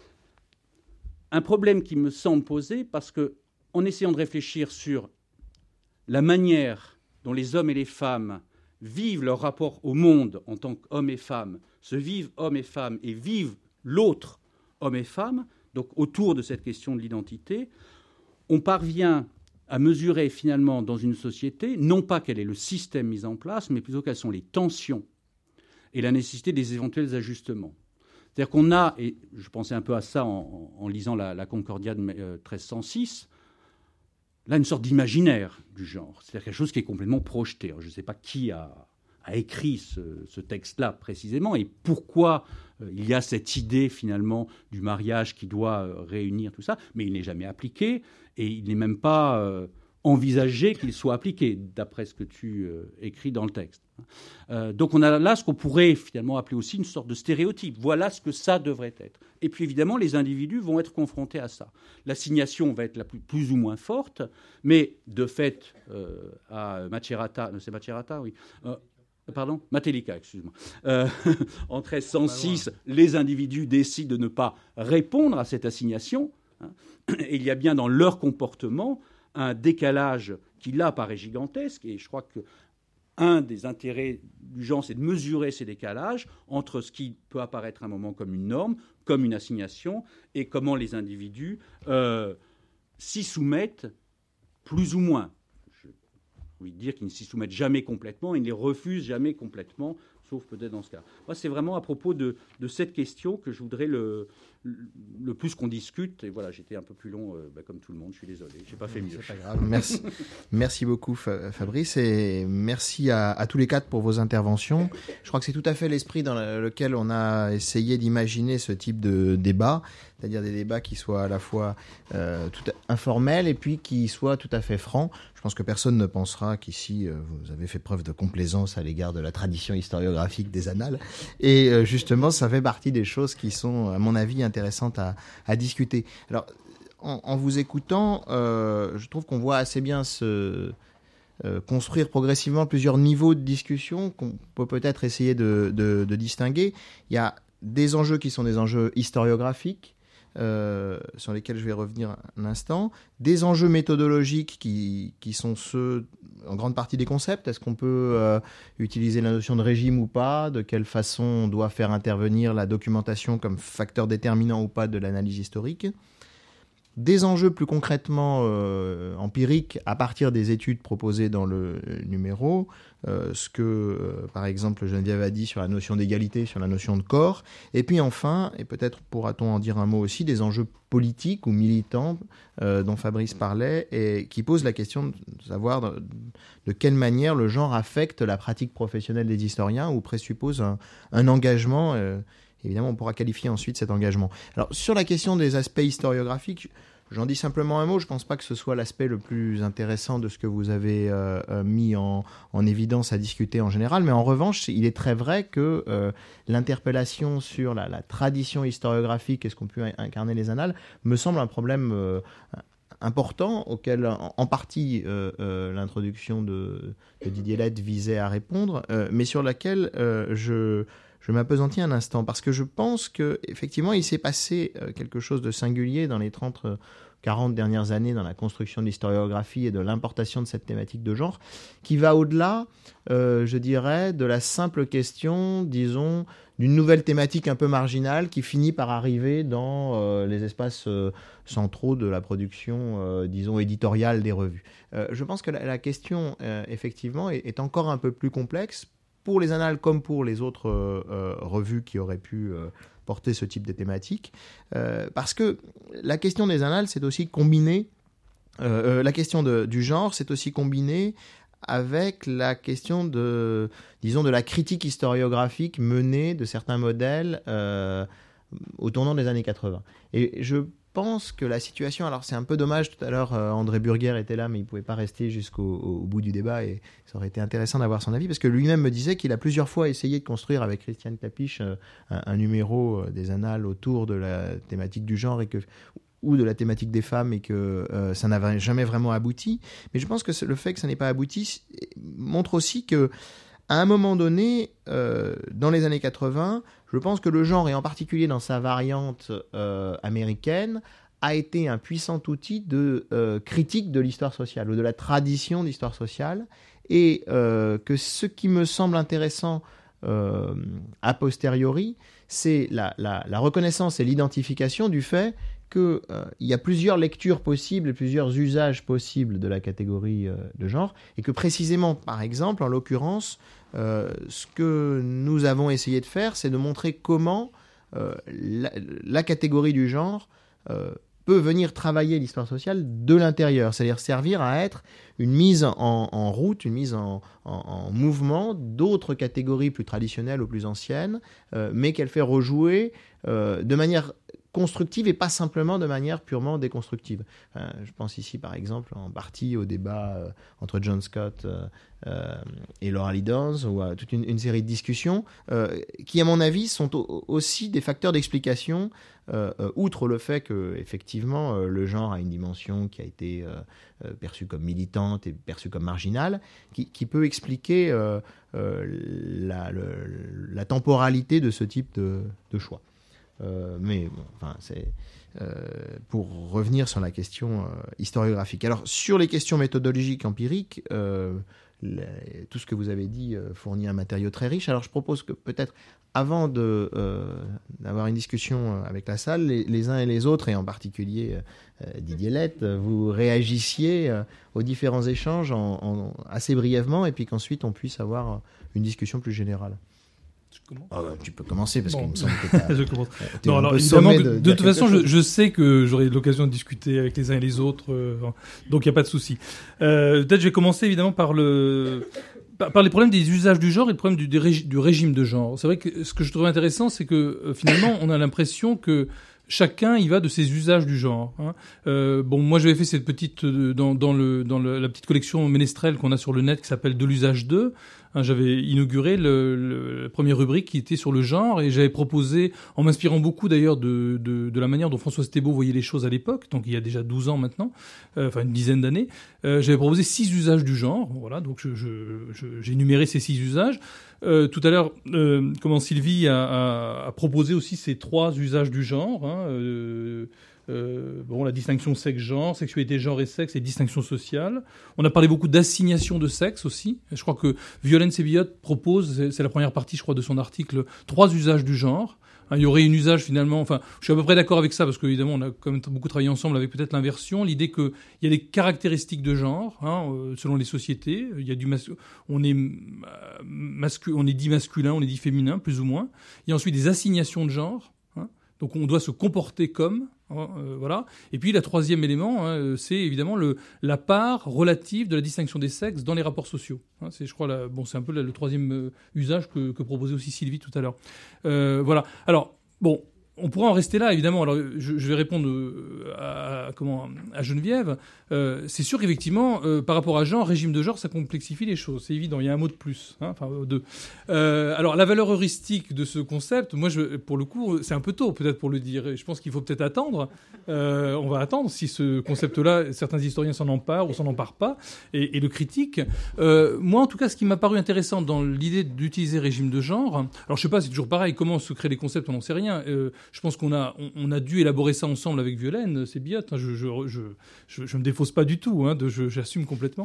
un problème qui me semble posé, parce qu'en essayant de réfléchir sur la manière dont les hommes et les femmes vivent leur rapport au monde en tant qu'hommes et femmes, se vivent hommes et femmes et vivent l'autre homme et femme, donc autour de cette question de l'identité, on parvient à mesurer finalement dans une société, non pas quel est le système mis en place, mais plutôt quelles sont les tensions et la nécessité des éventuels ajustements. C'est-à-dire qu'on a, et je pensais un peu à ça en lisant la Concordia de 1306, là une sorte d'imaginaire du genre, c'est-à-dire quelque chose qui est complètement projeté. Alors, je ne sais pas qui a écrit ce texte-là précisément, et pourquoi il y a cette idée finalement du mariage qui doit réunir tout ça, mais il n'est jamais appliqué, et il n'est même pas envisagé qu'il soit appliqué, d'après ce que tu écris dans le texte. Donc on a là ce qu'on pourrait finalement appeler aussi une sorte de stéréotype. Voilà ce que ça devrait être. Et puis évidemment, les individus vont être confrontés à ça. L'assignation va être la plus ou moins forte, mais de fait, à Macerata, c'est Macerata, oui. Pardon, Matelica, excuse-moi. En 1306, les individus décident de ne pas répondre à cette assignation. Et il y a bien dans leur comportement un décalage qui, là, paraît gigantesque. Et je crois qu'un des intérêts du genre, c'est de mesurer ces décalages entre ce qui peut apparaître à un moment comme une norme, comme une assignation, et comment les individus s'y soumettent plus ou moins. Je veux dire qu'ils ne s'y soumettent jamais complètement, ils ne les refusent jamais complètement, sauf peut-être dans ce cas. Moi, c'est vraiment à propos de cette question que je voudrais le plus qu'on discute. Et voilà, j'étais un peu plus long, comme tout le monde. Je suis désolé, j'ai pas fait mieux. C'est pas grave. Merci beaucoup Fabrice, et merci à tous les quatre pour vos interventions. Je crois que c'est tout à fait l'esprit dans lequel on a essayé d'imaginer ce type de débat, c'est-à-dire des débats qui soient à la fois tout informels et puis qui soient tout à fait francs. Je pense que personne ne pensera qu'ici vous avez fait preuve de complaisance à l'égard de la tradition historiographique des annales, et justement ça fait partie des choses qui sont à mon avis intéressantes à discuter. Alors en vous écoutant, je trouve qu'on voit assez bien construire progressivement plusieurs niveaux de discussion qu'on peut peut-être essayer de distinguer. Il y a des enjeux qui sont des enjeux historiographiques, sur lesquels je vais revenir un instant, des enjeux méthodologiques qui sont ceux, en grande partie, des concepts. Est-ce qu'on peut utiliser la notion de régime ou pas? De quelle façon on doit faire intervenir la documentation comme facteur déterminant ou pas de l'analyse historique? Des enjeux plus concrètement empiriques à partir des études proposées dans le numéro, ce que par exemple Geneviève a dit sur la notion d'égalité, sur la notion de corps, et puis enfin, et peut-être pourra-t-on en dire un mot aussi, des enjeux politiques ou militants dont Fabrice parlait, et qui posent la question de savoir de quelle manière le genre affecte la pratique professionnelle des historiens ou présuppose un engagement. Évidemment, on pourra qualifier ensuite cet engagement. Alors, sur la question des aspects historiographiques, j'en dis simplement un mot. Je ne pense pas que ce soit l'aspect le plus intéressant de ce que vous avez mis en évidence à discuter en général. Mais en revanche, il est très vrai que l'interpellation sur la tradition historiographique et ce qu'ont pu incarner les annales me semble un problème important auquel, en partie, l'introduction de Didier Lett visait à répondre, mais sur laquelle je m'appesantis un instant, parce que je pense qu'effectivement, il s'est passé quelque chose de singulier dans les 30-40 dernières années dans la construction de l'historiographie et de l'importation de cette thématique de genre, qui va au-delà, je dirais, de la simple question, disons, d'une nouvelle thématique un peu marginale qui finit par arriver dans les espaces centraux de la production, disons, éditoriale des revues. Je pense que la question, effectivement, est encore un peu plus complexe, pour les annales comme pour les autres revues qui auraient pu porter ce type de thématique, parce que la question des annales, c'est aussi combiné, la question du genre, c'est aussi combiné avec la question de la critique historiographique menée de certains modèles au tournant des années 80. Et je pense que la situation, alors c'est un peu dommage, tout à l'heure André Burguer était là mais il ne pouvait pas rester jusqu'au bout du débat, et ça aurait été intéressant d'avoir son avis, parce que lui-même me disait qu'il a plusieurs fois essayé de construire avec Christiane Clapiche un numéro des annales autour de la thématique du genre ou de la thématique des femmes, et que ça n'avait jamais vraiment abouti. Mais je pense que le fait que ça n'ait pas abouti montre aussi que à un moment donné, dans les années 80, je pense que le genre, et en particulier dans sa variante américaine, a été un puissant outil de critique de l'histoire sociale, ou de la tradition d'histoire sociale, et que ce qui me semble intéressant a posteriori, c'est la reconnaissance et l'identification du fait qu'il y a plusieurs lectures possibles et plusieurs usages possibles de la catégorie de genre, et que précisément, par exemple, en l'occurrence, ce que nous avons essayé de faire, c'est de montrer comment la catégorie du genre peut venir travailler l'histoire sociale de l'intérieur, c'est-à-dire servir à être une mise en route, une mise en mouvement d'autres catégories plus traditionnelles ou plus anciennes, mais qu'elle fait rejouer de manière constructive et pas simplement de manière purement déconstructive. Je pense ici par exemple en partie au débat entre John Scott et Laura Lee Downs, ou à toute une série de discussions qui à mon avis sont aussi des facteurs d'explication, outre le fait que effectivement le genre a une dimension qui a été perçue comme militante et perçue comme marginale, qui peut expliquer la temporalité de ce type de choix. Mais bon, enfin, c'est pour revenir sur la question historiographique. Alors, sur les questions méthodologiques empiriques, tout ce que vous avez dit fournit un matériau très riche. Alors, je propose que peut-être, avant d'avoir une discussion avec la salle, les uns et les autres, et en particulier Didier Lett, vous réagissiez aux différents échanges assez brièvement, et puis qu'ensuite on puisse avoir une discussion plus générale. Tu peux commencer parce qu'il me semble que je commence. Non, alors évidemment, de toute façon, je sais que j'aurai l'occasion de discuter avec les uns et les autres, donc il n'y a pas de souci. Peut-être je vais commencer évidemment par les problèmes des usages du genre et le problème du régime de genre. C'est vrai que ce que je trouve intéressant, c'est que finalement, on a l'impression que chacun y va de ses usages du genre. Moi j'avais fait cette petite dans la petite collection ménestrelle qu'on a sur le net qui s'appelle De l'usage 2. J'avais inauguré la première rubrique qui était sur le genre et j'avais proposé, en m'inspirant beaucoup d'ailleurs de la manière dont Françoise Thébault voyait les choses à l'époque, donc il y a déjà 12 ans maintenant, une dizaine d'années, j'avais proposé 6 usages du genre. Voilà, donc j'ai énuméré ces 6 usages. Tout à l'heure, Sylvie a proposé aussi ces 3 usages du genre. La distinction sexe-genre, sexualité, genre et sexe, et distinction sociale. On a parlé beaucoup d'assignation de sexe aussi. Je crois que Violaine Sébillotte propose, c'est la première partie, je crois, de son article, 3 usages du genre. Il y aurait un usage finalement, je suis à peu près d'accord avec ça parce qu'évidemment on a quand même beaucoup travaillé ensemble avec peut-être l'inversion, l'idée qu'il y a des caractéristiques de genre selon les sociétés. Il y a on est dit masculin, on est dit féminin plus ou moins. Il y a ensuite des assignations de genre, donc on doit se comporter comme. Voilà. Et puis, le troisième élément, c'est évidemment la part relative de la distinction des sexes dans les rapports sociaux. C'est, je crois, c'est un peu le troisième usage que proposait aussi Sylvie tout à l'heure. Voilà. Alors, on pourra en rester là, évidemment. Alors, je vais répondre à Geneviève. C'est sûr qu'effectivement, par rapport à genre, régime de genre, ça complexifie les choses. C'est évident. Il y a un mot de plus, deux. Alors, la valeur heuristique de ce concept, moi, pour le coup, c'est un peu tôt, peut-être, pour le dire. Et je pense qu'il faut peut-être attendre. On va attendre si ce concept-là, certains historiens s'en emparent ou s'en emparent pas et le critiquent. Moi, en tout cas, ce qui m'a paru intéressant dans l'idée d'utiliser régime de genre, alors je sais pas, c'est toujours pareil. Comment se créent les concepts, on n'en sait rien. Je pense qu'on a dû élaborer ça ensemble avec Violaine, c'est bien. Je me défausse pas du tout, j'assume complètement.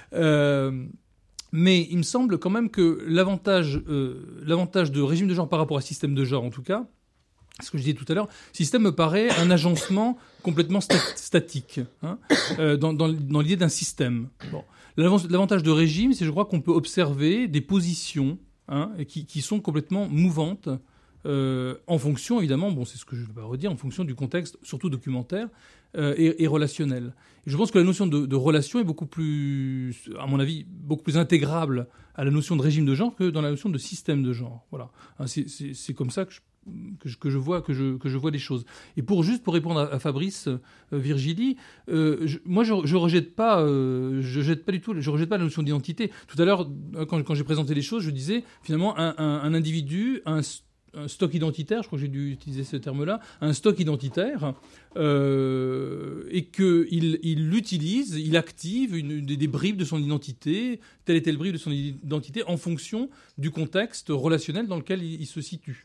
Mais il me semble quand même que l'avantage de régime de genre par rapport à système de genre, en tout cas, ce que je disais tout à l'heure, système me paraît un agencement complètement statique dans l'idée d'un système. L'avantage de régime, c'est je crois qu'on peut observer des positions qui sont complètement mouvantes. En fonction, évidemment, c'est ce que je vais redire, en fonction du contexte, surtout documentaire et relationnel. Et je pense que la notion de relation est beaucoup plus, à mon avis, beaucoup plus intégrable à la notion de régime de genre que dans la notion de système de genre. Voilà, c'est comme ça que je vois les choses. Et pour répondre à Fabrice, Virgilie, moi je rejette pas la notion d'identité. Tout à l'heure, quand j'ai présenté les choses, je disais finalement un individu, un stock identitaire, je crois que j'ai dû utiliser ce terme-là, un stock identitaire, et qu'il l'utilise, il active des bribes de son identité, telle et telle bribe de son identité, en fonction du contexte relationnel dans lequel il se situe.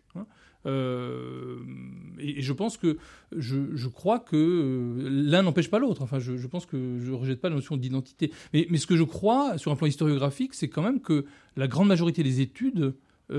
Et je pense que je crois que l'un n'empêche pas l'autre. Enfin, je pense que je ne rejette pas la notion d'identité. Mais ce que je crois, sur un plan historiographique, c'est quand même que la grande majorité des études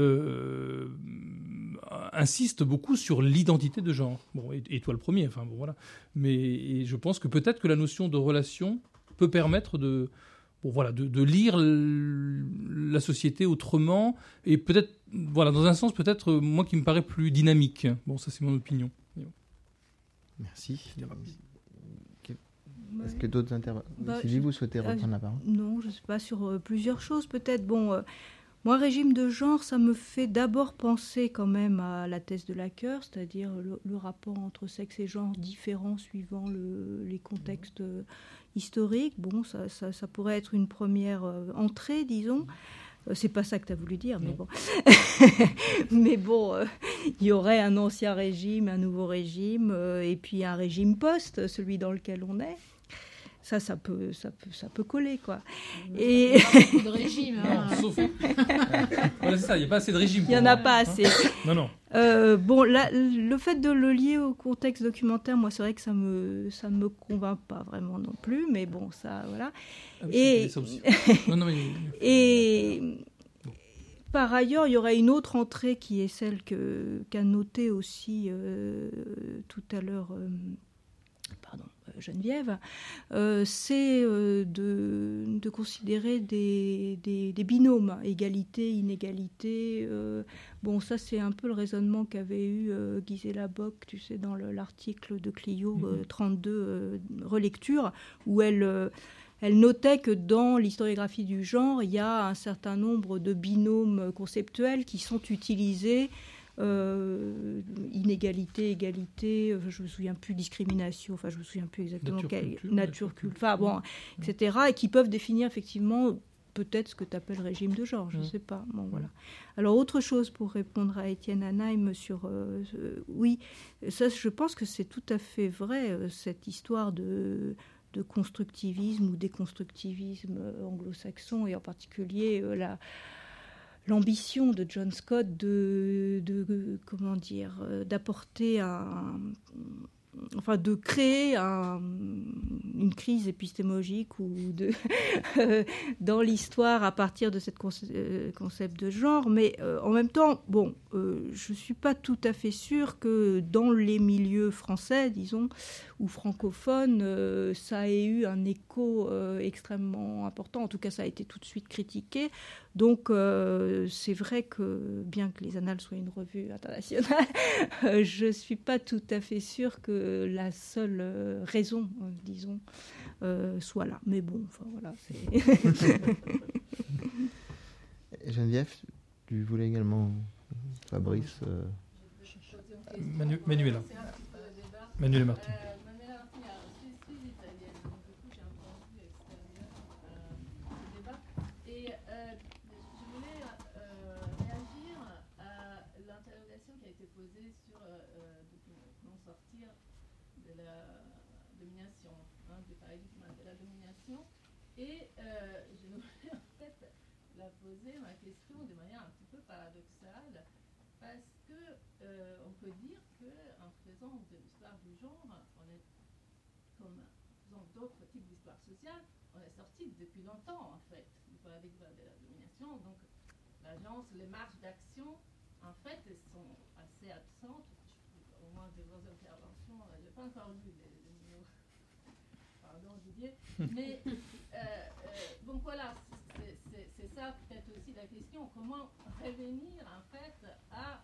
insiste beaucoup sur l'identité de genre. Et toi le premier, voilà. Mais je pense que peut-être que la notion de relation peut permettre de lire la société autrement et peut-être, dans un sens peut-être, moi qui me paraît plus dynamique. Ça c'est mon opinion. Merci. Est-ce que d'autres Sylvie, vous souhaitez reprendre la parole ? Non, je ne sais pas, sur plusieurs choses peut-être. Moi, régime de genre, ça me fait d'abord penser quand même à la thèse de Laqueur, c'est-à-dire le rapport entre sexe et genre différent suivant les contextes historiques. Ça pourrait être une première entrée, disons. C'est pas ça que tu as voulu dire, mais bon. Mais il y aurait un ancien régime, un nouveau régime, et puis un régime post, celui dans lequel on est. Ça peut coller, quoi. Et il y a pas beaucoup de régimes. Sauf... voilà, c'est ça, il n'y a pas assez de régimes. Il n'y en a pas assez. Non. Le fait de le lier au contexte documentaire, moi, c'est vrai que ça me convainc pas vraiment non plus, mais ça, voilà. Ah oui, ça aussi. Et par ailleurs, il y aurait une autre entrée qui est celle qu'a notée aussi tout à l'heure... Geneviève, c'est de considérer des binômes, égalité, inégalité. Bon, ça c'est un peu le raisonnement qu'avait eu Gisela Bock, tu sais, dans l'article de Clio 32 relecture, où elle notait que dans l'historiographie du genre, il y a un certain nombre de binômes conceptuels qui sont utilisés. Inégalité, égalité, je me souviens plus, discrimination, enfin je me souviens plus exactement nature culte, enfin bon, etc. Et qui peuvent définir effectivement peut-être ce que tu appelles régime de genre, je ne sais pas. Bon, voilà. Alors autre chose pour répondre à Étienne Hanheim sur oui, ça je pense que c'est tout à fait vrai, cette histoire de constructivisme ou déconstructivisme anglo-saxon, et en particulier l'ambition de John Scott d'apporter de créer une crise épistémologique ou dans l'histoire à partir de cette concept de genre. Mais en même temps, je suis pas tout à fait sûre que dans les milieux français, disons, ou francophones, ça ait eu un écho extrêmement important. En tout cas, ça a été tout de suite critiqué. Donc, c'est vrai que, bien que les Annales soient une revue internationale, je ne suis pas tout à fait sûre que la seule raison, disons, soit là. Mais bon, enfin voilà. Geneviève, tu voulais également, Fabrice Manuela Martin. Et je voulais en fait poser ma question de manière un petit peu paradoxale, parce que on peut dire qu'en faisant de l'histoire du genre, on est, comme dans d'autres types d'histoire sociale, on est sorti depuis longtemps en fait du paradigme de la domination. Donc l'agence, les marges d'action, en fait, elles sont assez absentes. Au moins de vos interventions, je n'ai pas encore lu les numéros. Pardon Didier, mais donc voilà, c'est ça peut-être aussi la question, comment revenir en fait à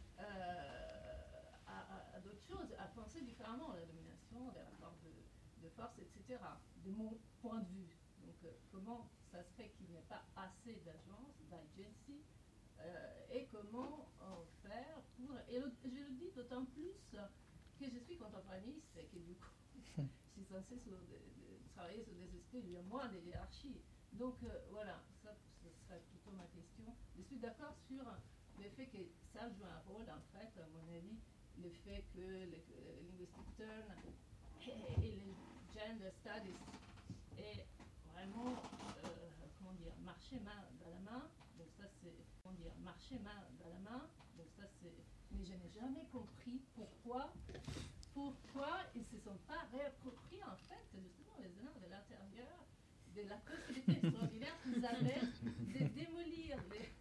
d'autres choses, à penser différemment la domination, les rapports de force, etc. De mon point de vue. Donc comment ça se fait qu'il n'y ait pas assez d'agence, d'agency, et comment faire pour... Et je le dis d'autant plus que je suis contemporaniste et que du coup je suis censée travailler sur des aspects où il y a moins de hiérarchie. Donc voilà, ça serait plutôt ma question. Je suis d'accord sur le fait que ça joue un rôle, en fait, à mon avis, le fait que le linguistic turn et les gender studies est vraiment, marcher main dans la main. Donc ça c'est, marcher main dans la main. Donc ça c'est, mais je n'ai jamais compris pourquoi ils ne se sont pas réappropriés, en fait, justement, les Annales de l'intérieur, de la possibilité extraordinaire qu'ils avaient de démolir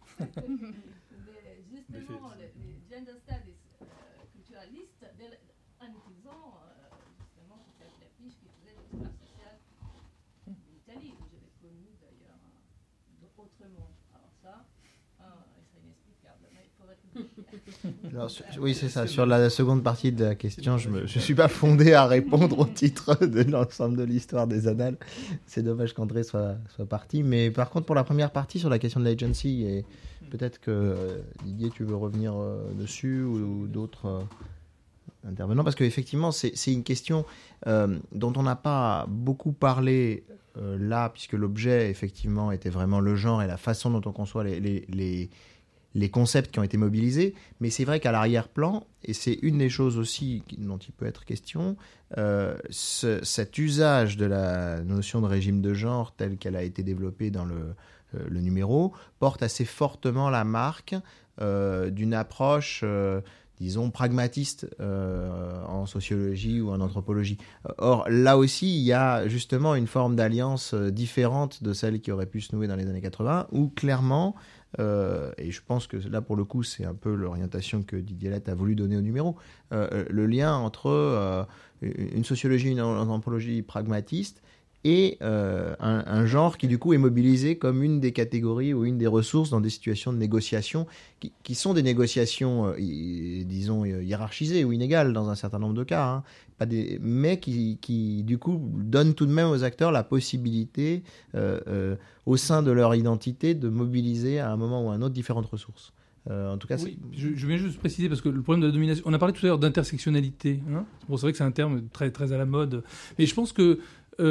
justement les gender studies culturalistes en utilisant justement cette affiche qui faisait l'histoire sociale d'Italie, où je l'ai connue d'ailleurs autrement. Alors ça, c'est inexplicable, mais il faudrait que... Alors, oui, c'est ça. Sur la seconde partie de la question, je ne suis pas fondé à répondre au titre de l'ensemble de l'histoire des Annales. C'est dommage qu'André soit parti. Mais par contre, pour la première partie, sur la question de l'agency, et peut-être que Didier, tu veux revenir dessus ou d'autres intervenants, parce qu'effectivement, c'est une question dont on n'a pas beaucoup parlé là, puisque l'objet, effectivement, était vraiment le genre et la façon dont on conçoit les concepts qui ont été mobilisés, mais c'est vrai qu'à l'arrière-plan, et c'est une des choses aussi dont il peut être question, cet usage de la notion de régime de genre telle qu'elle a été développée dans le numéro porte assez fortement la marque d'une approche disons pragmatiste en sociologie ou en anthropologie. Or, là aussi, il y a justement une forme d'alliance différente de celle qui aurait pu se nouer dans les années 80, où clairement, et je pense que là, pour le coup, c'est un peu l'orientation que Didier Latte a voulu donner au numéro, le lien entre une sociologie, une anthropologie pragmatiste et un genre qui du coup est mobilisé comme une des catégories ou une des ressources dans des situations de négociation qui sont des négociations, disons, hiérarchisées ou inégales dans un certain nombre de cas, hein, mais qui du coup donnent tout de même aux acteurs la possibilité, au sein de leur identité, de mobiliser à un moment ou à un autre différentes ressources. En tout cas, oui, je viens juste préciser parce que le problème de la domination, on a parlé tout à l'heure d'intersectionnalité. Hein, bon, c'est vrai que c'est un terme très très à la mode, mais je pense que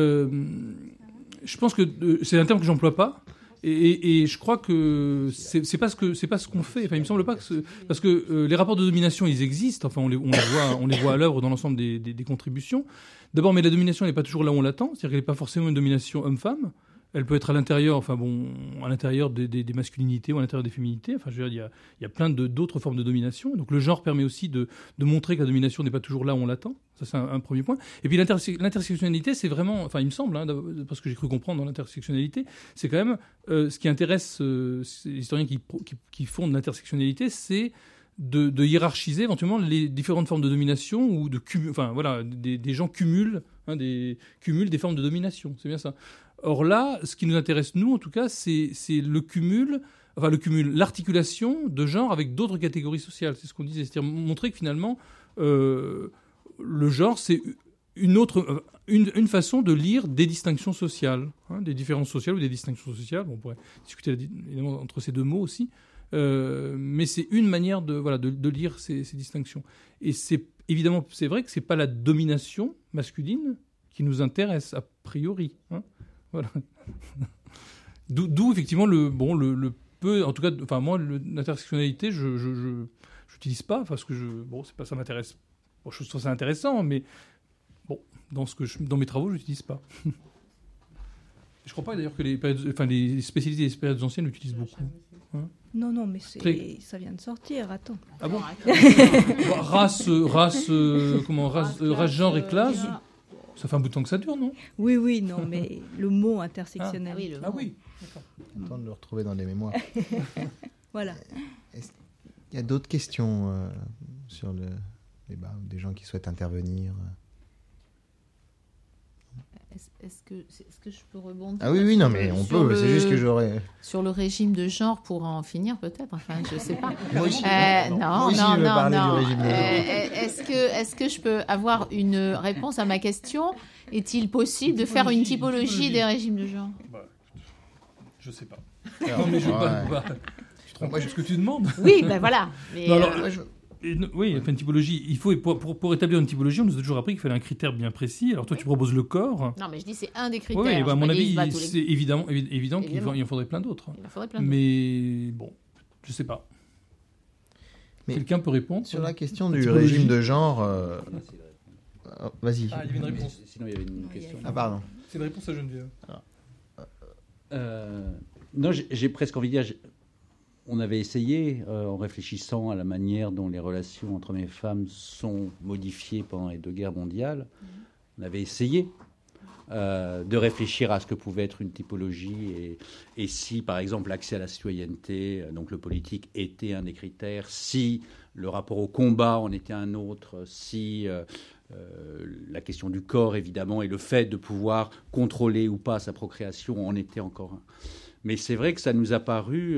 c'est un terme que j'emploie pas, et je crois que c'est pas ce qu'on fait. Enfin, il me semble pas que parce que les rapports de domination, ils existent. Enfin, on les voit à l'œuvre dans l'ensemble des contributions. D'abord, mais la domination n'est pas toujours là où on l'attend. C'est-à-dire qu'elle n'est pas forcément une domination homme-femme. Elle peut être à l'intérieur, à l'intérieur des masculinités ou à l'intérieur des féminités. Enfin, je veux dire, il y a plein d'autres formes de domination. Donc, le genre permet aussi de montrer que la domination n'est pas toujours là où on l'attend. Ça, c'est un premier point. Et puis, l'intersectionnalité, c'est vraiment, enfin, il me semble, hein, parce que j'ai cru comprendre dans l'intersectionnalité, c'est quand même ce qui intéresse les historiens qui fondent l'intersectionnalité, c'est de hiérarchiser éventuellement les différentes formes de domination ou des gens cumulent des formes de domination. C'est bien ça. Or là, ce qui nous intéresse, nous, en tout cas, c'est l'articulation de genre avec d'autres catégories sociales. C'est ce qu'on disait. C'est-à-dire montrer que finalement, le genre, c'est une façon de lire des distinctions sociales, des différences sociales ou des distinctions sociales. On pourrait discuter évidemment entre ces deux mots aussi. Mais c'est une manière de lire ces distinctions. Et c'est vrai que c'est pas la domination masculine qui nous intéresse a priori. Voilà. D'où effectivement le peu, en tout cas, enfin moi l'intersectionnalité je n'utilise pas parce que c'est pas ça m'intéresse. Bon, je trouve ça intéressant, mais bon dans mes travaux je l'utilise pas. Je crois pas d'ailleurs que les spécialistes des périodes anciennes l'utilisent beaucoup. Non, mais ça vient de sortir. Attends. Ah bon? Race, genre et classe. Ça fait un bout de temps que ça dure, non? Oui, non, mais le mot intersectionnel. Oui. D'accord. Attends de le retrouver dans les mémoires. Voilà. Il y a d'autres questions sur le débat, des gens qui souhaitent intervenir. Est-ce que je peux rebondir? Ah oui, non, mais on peut. C'est juste que j'aurais... Sur le régime de genre, pour en finir peut-être. Enfin, je sais pas. Moi aussi, non. du régime de genre. Est-ce que je peux avoir une réponse à ma question? Est-il possible de faire une typologie des régimes de genre? Je sais pas. Non, mais je veux pas. Tu te rends compte de ce que tu demandes? Oui, voilà. Mais non, alors, oui, une typologie. Il faut pour établir une typologie, on nous a toujours appris qu'il fallait un critère bien précis. Alors toi, tu proposes le corps. Non, mais je dis c'est un des critères. Oui, à mon avis, c'est évident qu'il en faudrait plein d'autres. Mais bon, je sais pas. Mais quelqu'un peut répondre sur la question du régime de genre. Vas-y. Ah, il y avait une réponse. Sinon, il y avait une question. Ah, pardon. C'est une réponse à Geneviève. Non, j'ai presque envie de dire. On avait essayé, en réfléchissant à la manière dont les relations entre hommes et femmes sont modifiées pendant les 2 guerres mondiales, on avait essayé de réfléchir à ce que pouvait être une typologie et si, par exemple, l'accès à la citoyenneté, donc le politique, était un des critères, si le rapport au combat en était un autre, si la question du corps, évidemment, et le fait de pouvoir contrôler ou pas sa procréation en était encore un. Mais c'est vrai que ça nous a paru...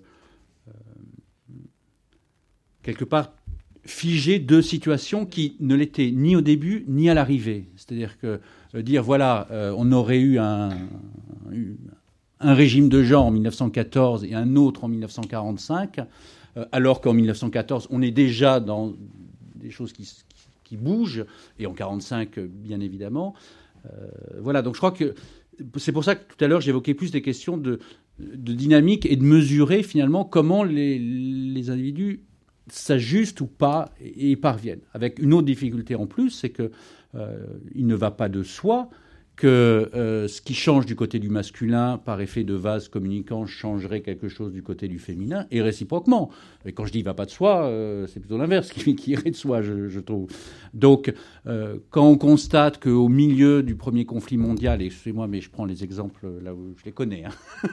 quelque part figer 2 situations qui ne l'étaient ni au début ni à l'arrivée. C'est-à-dire que dire voilà, on aurait eu un régime de genre en 1914 et un autre en 1945, alors qu'en 1914 on est déjà dans des choses qui bougent, et en 1945 bien évidemment. Voilà, donc je crois que c'est pour ça que tout à l'heure j'évoquais plus des questions de dynamique et de mesurer finalement comment les individus s'ajustent ou pas et y parviennent. Avec une autre difficulté en plus, c'est que il ne va pas de soi que ce qui change du côté du masculin par effet de vase communicant changerait quelque chose du côté du féminin, et réciproquement. Et quand je dis il ne va pas de soi, c'est plutôt l'inverse qui irait de soi, je trouve. Donc, quand on constate qu'au milieu du premier conflit mondial, et excusez-moi, mais je prends les exemples là où je les connais,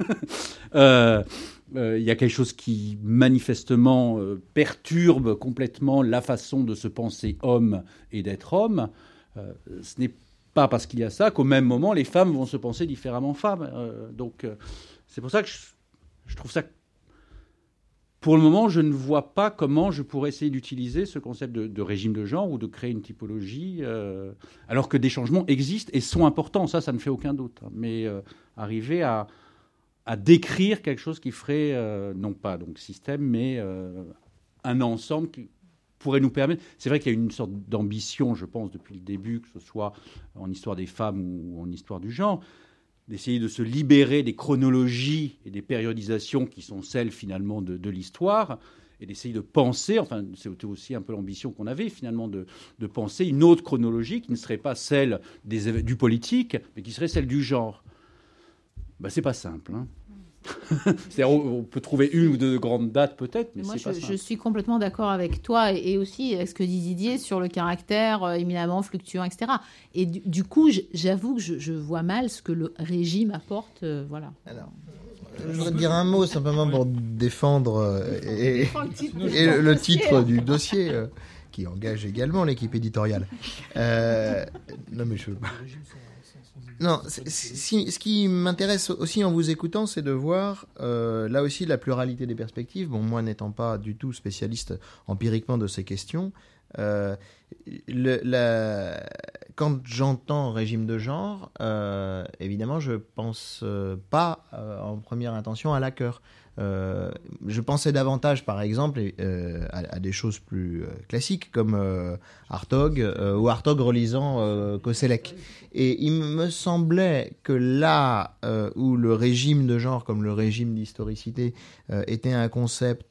il y a quelque chose qui manifestement perturbe complètement la façon de se penser homme et d'être homme, ce n'est pas parce qu'il y a ça qu'au même moment, les femmes vont se penser différemment femmes. Donc, c'est pour ça que je trouve ça... Pour le moment, je ne vois pas comment je pourrais essayer d'utiliser ce concept de régime de genre ou de créer une typologie, alors que des changements existent et sont importants. Ça ne fait aucun doute. Mais arriver à décrire quelque chose qui ferait, non pas donc système, mais un ensemble qui pourrait nous permettre... C'est vrai qu'il y a une sorte d'ambition, je pense, depuis le début, que ce soit en histoire des femmes ou en histoire du genre, d'essayer de se libérer des chronologies et des périodisations qui sont celles, finalement, de l'histoire, et d'essayer de penser, enfin, c'était aussi un peu l'ambition qu'on avait, finalement, de penser une autre chronologie qui ne serait pas celle du politique, mais qui serait celle du genre. Ben, c'est pas simple, hein. C'est-à-dire, on peut trouver une ou deux grandes dates peut-être, mais c'est pas simple. Je suis complètement d'accord avec toi et aussi ce que dit Didier sur le caractère éminemment fluctuant, etc. Et du coup, j'avoue que je vois mal ce que le régime apporte. Voilà. Alors, je voudrais dire un mot simplement pour défendre le titre du dossier qui engage également l'équipe éditoriale. Non, mais je... Non, ce qui m'intéresse aussi en vous écoutant, c'est de voir là aussi la pluralité des perspectives. Bon, moi n'étant pas du tout spécialiste empiriquement de ces questions, quand j'entends régime de genre, évidemment, je pense pas en première intention à Lacan. Je pensais davantage, par exemple, à des choses plus classiques comme Hartog ou Hartog relisant Koselleck. Et il me semblait que là où le régime de genre, comme le régime d'historicité, était un concept,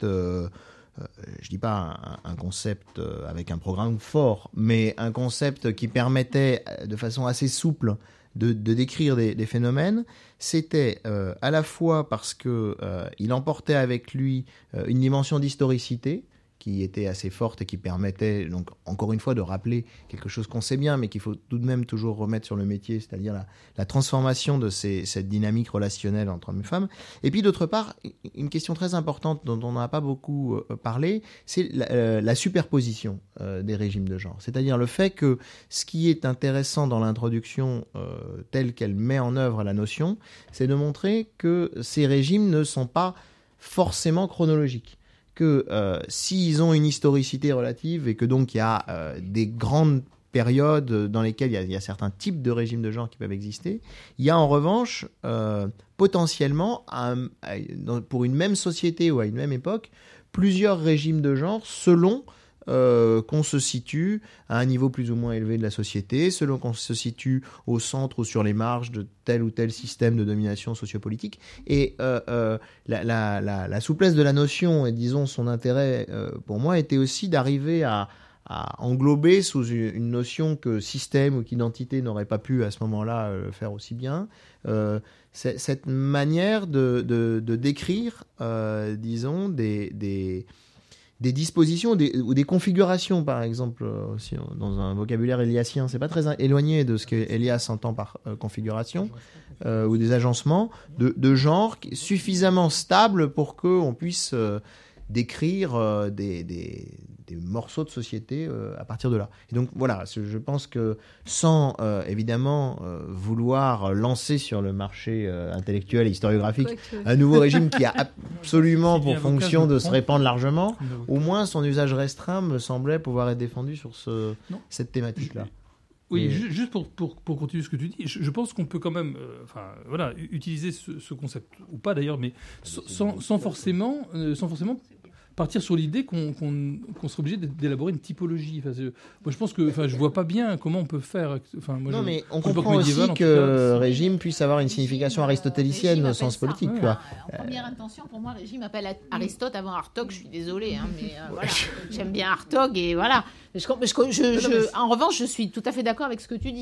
je dis pas un concept avec un programme fort, mais un concept qui permettait de façon assez souple de décrire des phénomènes, c'était à la fois parce que il emportait avec lui une dimension d'historicité qui était assez forte et qui permettait, donc encore une fois, de rappeler quelque chose qu'on sait bien, mais qu'il faut tout de même toujours remettre sur le métier, c'est-à-dire la transformation de cette dynamique relationnelle entre hommes et femmes. Et puis d'autre part, une question très importante dont on n'a pas beaucoup parlé, c'est la superposition des régimes de genre. C'est-à-dire le fait que ce qui est intéressant dans l'introduction telle qu'elle met en œuvre la notion, c'est de montrer que ces régimes ne sont pas forcément chronologiques. Que s'ils ont une historicité relative et que donc il y a des grandes périodes dans lesquelles il y a certains types de régimes de genre qui peuvent exister, il y a en revanche potentiellement, pour une même société ou à une même époque, plusieurs régimes de genre selon qu'on se situe à un niveau plus ou moins élevé de la société, selon qu'on se situe au centre ou sur les marges de tel ou tel système de domination sociopolitique. Et la souplesse de la notion et disons son intérêt pour moi était aussi d'arriver à englober sous une notion que système ou qu'identité n'aurait pas pu à ce moment-là faire aussi bien, cette manière de décrire, disons, des dispositions ou des configurations, par exemple, aussi, dans un vocabulaire éliasien. C'est pas très éloigné de ce que Elias entend par configuration, ou des agencements de genre suffisamment stables pour qu'on puisse décrire des morceaux de société à partir de là. Et donc voilà, je pense que sans évidemment vouloir lancer sur le marché intellectuel et historiographique un nouveau régime qui a absolument pour fonction de se répandre largement, au moins son usage restreint me semblait pouvoir être défendu sur cette thématique-là. Oui, juste pour continuer ce que tu dis, je pense qu'on peut quand même utiliser ce concept, ou pas d'ailleurs, mais sans forcément partir sur l'idée qu'on serait obligé d'élaborer une typologie. Moi, je pense que, je vois pas bien comment on peut faire. Non, mais on comprend aussi que régime puisse avoir une signification aristotélicienne au sens politique. Ouais. En première intention, pour moi, régime appelle Aristote avant Hartog. Je suis désolée, mais voilà. J'aime bien Hartog et voilà. En revanche, je suis tout à fait d'accord avec ce que tu dis.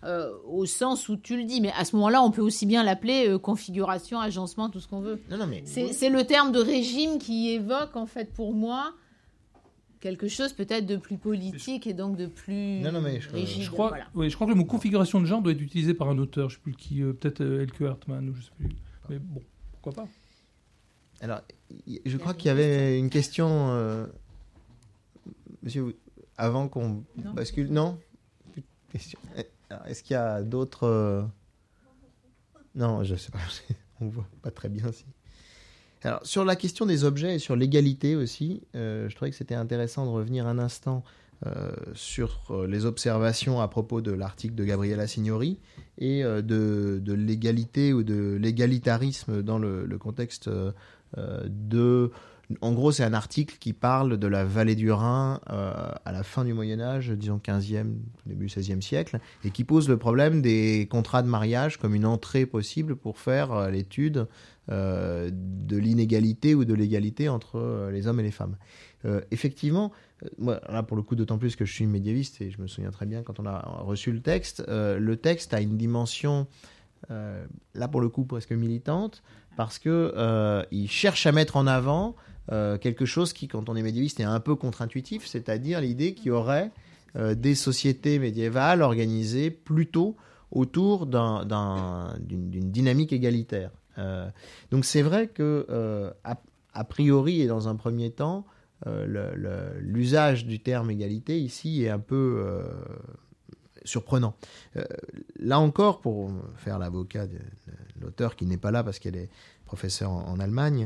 au sens où tu le dis. Mais à ce moment-là, on peut aussi bien l'appeler configuration, agencement, tout ce qu'on veut. Non, mais c'est le terme de régime qui évoque, en fait, pour moi, quelque chose peut-être de plus politique et donc de plus rigide. Je crois que le mot configuration de genre doit être utilisé par un auteur, je ne sais plus qui, peut-être Elke Hartmann, ou je ne sais plus. Mais bon, pourquoi pas. Alors, je crois qu'il y avait une question, monsieur, avant qu'on bascule. Non, plus de question. Alors, est-ce qu'il y a d'autres Non, je ne sais pas. On ne voit pas très bien si. Alors, sur la question des objets et sur l'égalité aussi, je trouvais que c'était intéressant de revenir un instant sur les observations à propos de l'article de Gabriela Signori et de l'égalité ou de l'égalitarisme dans le contexte de... En gros, c'est un article qui parle de la vallée du Rhin à la fin du Moyen-Âge, disons 15e, début 16e siècle, et qui pose le problème des contrats de mariage comme une entrée possible pour faire l'étude de l'inégalité ou de l'égalité entre les hommes et les femmes. Effectivement, moi, là pour le coup, d'autant plus que je suis médiéviste et je me souviens très bien quand on a reçu le texte a une dimension, là pour le coup presque militante, parce que il cherche à mettre en avant quelque chose qui, quand on est médiéviste, est un peu contre-intuitif, c'est-à-dire l'idée qu'il y aurait des sociétés médiévales organisées plutôt autour d'une dynamique égalitaire. Donc c'est vrai que a priori et dans un premier temps, l'usage du terme égalité ici est un peu surprenant. Là encore, pour faire l'avocat de l'auteur qui n'est pas là parce qu'elle est professeure en Allemagne,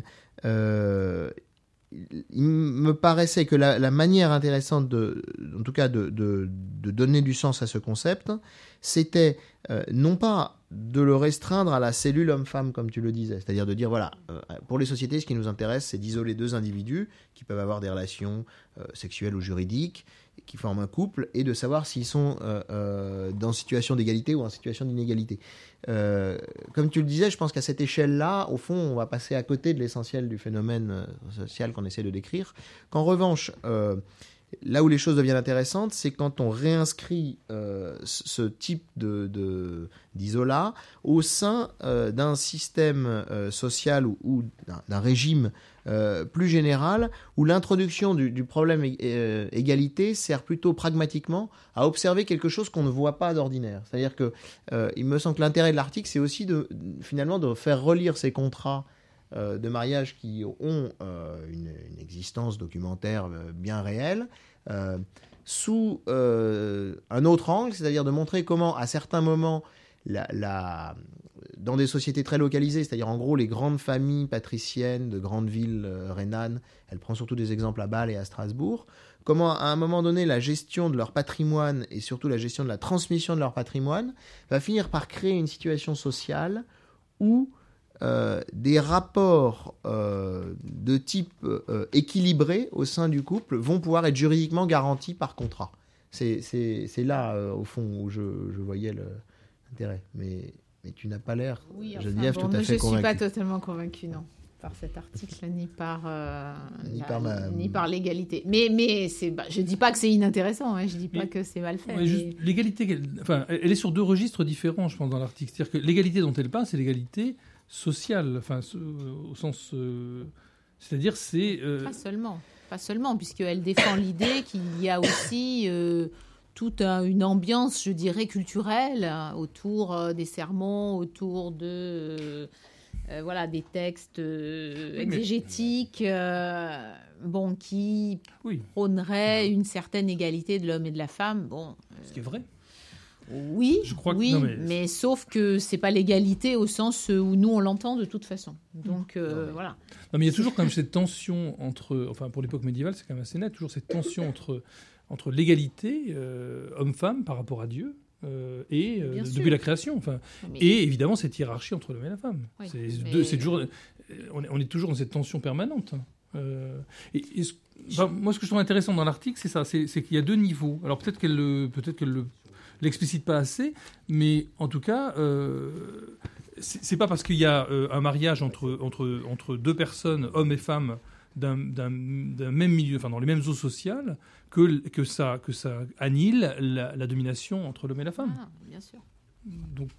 il me paraissait que la manière intéressante en tout cas de donner du sens à ce concept, c'était non pas de le restreindre à la cellule homme-femme comme tu le disais, c'est-à-dire de dire voilà, pour les sociétés ce qui nous intéresse c'est d'isoler deux individus qui peuvent avoir des relations sexuelles ou juridiques, qui forment un couple, et de savoir s'ils sont dans situation d'égalité ou en situation d'inégalité. Comme tu le disais, je pense qu'à cette échelle-là, au fond, on va passer à côté de l'essentiel du phénomène social qu'on essaie de décrire. Qu'en revanche, là où les choses deviennent intéressantes, c'est quand on réinscrit ce type d'isolat au sein d'un système social ou d'un régime plus général, où l'introduction du problème égalité sert plutôt pragmatiquement à observer quelque chose qu'on ne voit pas d'ordinaire. C'est-à-dire que il me semble que l'intérêt de l'article, c'est aussi finalement de faire relire ces contrats de mariage qui ont une existence documentaire bien réelle, sous un autre angle, c'est-à-dire de montrer comment, à certains moments, dans des sociétés très localisées, c'est-à-dire en gros les grandes familles patriciennes de grandes villes rhénanes, elle prend surtout des exemples à Bâle et à Strasbourg, comment à un moment donné la gestion de leur patrimoine et surtout la gestion de la transmission de leur patrimoine va finir par créer une situation sociale où des rapports de type équilibré au sein du couple vont pouvoir être juridiquement garantis par contrat. C'est là, au fond, où je voyais l'intérêt. Mais tu n'as pas l'air, Geneviève, tout à fait convaincue. Je ne suis pas totalement convaincue, non, par cet article, ni par l'égalité. Mais je ne dis pas que c'est inintéressant, hein, je ne dis pas que c'est mal fait. L'égalité, elle est sur deux registres différents, je pense, dans l'article. C'est-à-dire que l'égalité dont elle parle, c'est l'égalité sociale, au sens... c'est-à-dire, c'est... Pas seulement, puisqu'elle défend l'idée qu'il y a aussi... toute une ambiance, je dirais, culturelle autour des sermons, autour de des textes exégétiques, qui prôneraient une certaine égalité de l'homme et de la femme. Ce qui est vrai. Oui, je crois mais sauf que c'est pas l'égalité au sens où nous on l'entend de toute façon. Donc voilà. Non, mais il y a toujours quand même cette tension entre, pour l'époque médiévale, c'est quand même assez net, toujours cette tension entre l'égalité homme-femme par rapport à Dieu et depuis la création, et évidemment cette hiérarchie entre l'homme et la femme. Oui, c'est toujours, on est toujours dans cette tension permanente. Moi, ce que je trouve intéressant dans l'article, c'est ça, c'est qu'il y a deux niveaux. Alors peut-être qu'elle l'explicite pas assez, mais en tout cas, c'est pas parce qu'il y a un mariage entre deux personnes, hommes et femmes, d'un même milieu, enfin dans les mêmes eaux sociales, que ça annihile la domination entre l'homme et la femme. Ah, bien sûr. Donc,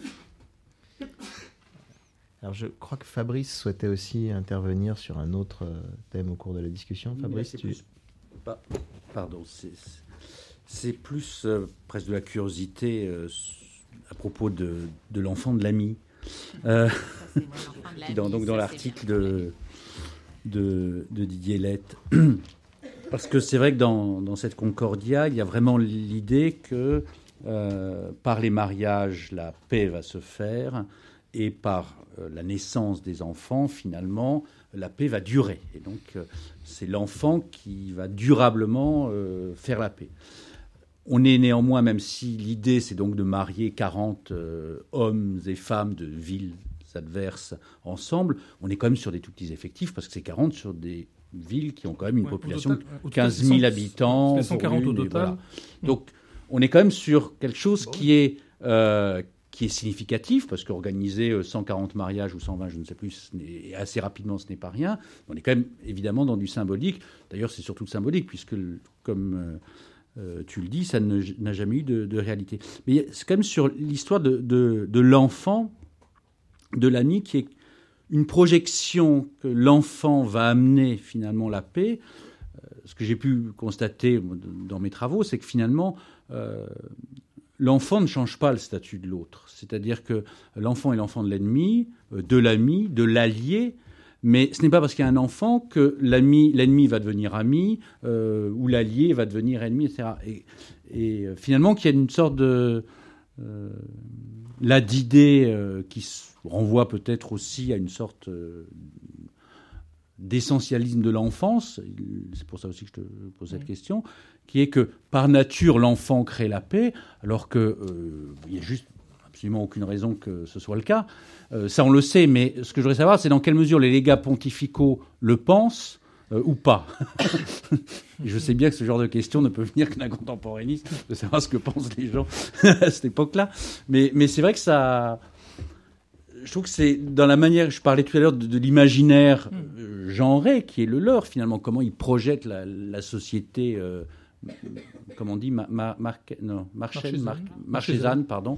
Alors je crois que Fabrice souhaitait aussi intervenir sur un autre thème au cours de la discussion. Fabrice, Pardon, c'est plus presque de la curiosité à propos de l'enfant de l'ami. Donc dans l'article de Didier Lett. Parce que c'est vrai que dans cette Concordia, il y a vraiment l'idée que par les mariages, la paix va se faire, et par la naissance des enfants, finalement, la paix va durer. Et donc, c'est l'enfant qui va durablement faire la paix. On est néanmoins, même si l'idée, c'est donc de marier 40 hommes et femmes de villes adverses ensemble, on est quand même sur des tout petits effectifs, parce que c'est 40 sur des villes qui ont quand même une population de 15 000 habitants. 140 au total. Voilà. Donc, on est quand même sur quelque chose qui est significatif, parce qu'organiser 140 mariages ou 120, je ne sais plus, et assez rapidement, ce n'est pas rien. On est quand même évidemment dans du symbolique. D'ailleurs, c'est surtout le symbolique, puisque, comme tu le dis, ça n'a jamais eu de réalité. Mais c'est quand même sur l'histoire de l'enfant, de l'ami, qui est une projection que l'enfant va amener finalement la paix. Ce que j'ai pu constater dans mes travaux, c'est que finalement, l'enfant ne change pas le statut de l'autre. C'est-à-dire que l'enfant est l'enfant de l'ennemi, de l'ami, de l'allié, mais ce n'est pas parce qu'il y a un enfant que l'ennemi va devenir ami, ou l'allié va devenir ennemi, etc. Et finalement, qu'il y a une sorte d'idée qui renvoie peut-être aussi à une sorte d'essentialisme de l'enfance, c'est pour ça aussi que je te pose cette question, qui est que par nature l'enfant crée la paix, alors qu'il n'y a juste absolument aucune raison que ce soit le cas. Ça on le sait, mais ce que je voudrais savoir, c'est dans quelle mesure les légats pontificaux le pensent ou pas. Et je sais bien que ce genre de question ne peut venir que d'un contemporainiste, de savoir ce que pensent les gens à cette époque-là. Mais c'est vrai que ça... Je trouve que c'est dans la manière, je parlais tout à l'heure de l'imaginaire genré, qui est le leur finalement, comment ils projettent la société, comment on dit, marchésane, pardon.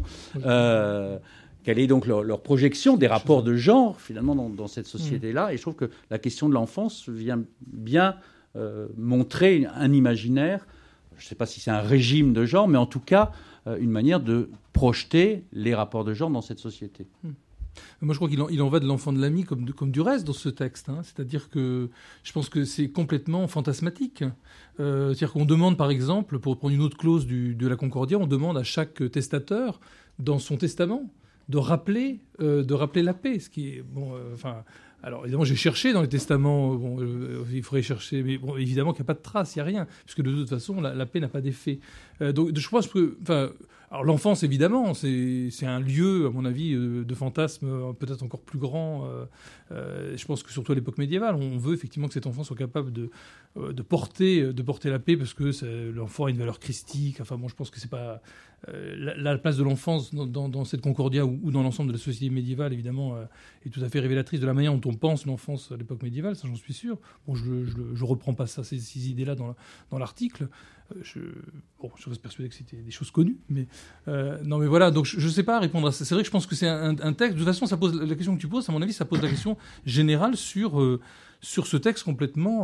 Quelle est donc leur projection des rapports de genre finalement dans cette société-là. Et je trouve que la question de l'enfance vient bien montrer un imaginaire, je ne sais pas si c'est un régime de genre, mais en tout cas une manière de projeter les rapports de genre dans cette société. Moi, je crois qu'il en va de l'enfant de l'ami comme du reste dans ce texte. Hein. C'est-à-dire que je pense que c'est complètement fantasmatique. C'est-à-dire qu'on demande, par exemple, pour prendre une autre clause de la Concordia, on demande à chaque testateur, dans son testament, de rappeler la paix. Ce qui est, alors, évidemment, j'ai cherché dans les testaments, il faudrait chercher, mais bon, évidemment qu'il n'y a pas de trace, il n'y a rien, puisque de toute façon, la paix n'a pas d'effet. Donc, je pense que, alors l'enfance, évidemment, c'est un lieu, à mon avis, de fantasme peut-être encore plus grand. Je pense que surtout à l'époque médiévale, on veut effectivement que cet enfant soit capable de porter la paix, parce que l'enfant a une valeur christique. Enfin bon, je pense que c'est pas la place de l'enfance dans cette Concordia ou dans l'ensemble de la société médiévale, évidemment, est tout à fait révélatrice de la manière dont on pense l'enfance à l'époque médiévale. Ça, j'en suis sûr. Bon, je reprends pas ces idées-là dans l'article. Je reste persuadé que c'était des choses connues, mais non, mais voilà. Donc je sais pas répondre à ça. C'est vrai que je pense que c'est un texte. De toute façon, ça pose la question que tu poses. À mon avis, ça pose la question générale sur ce texte complètement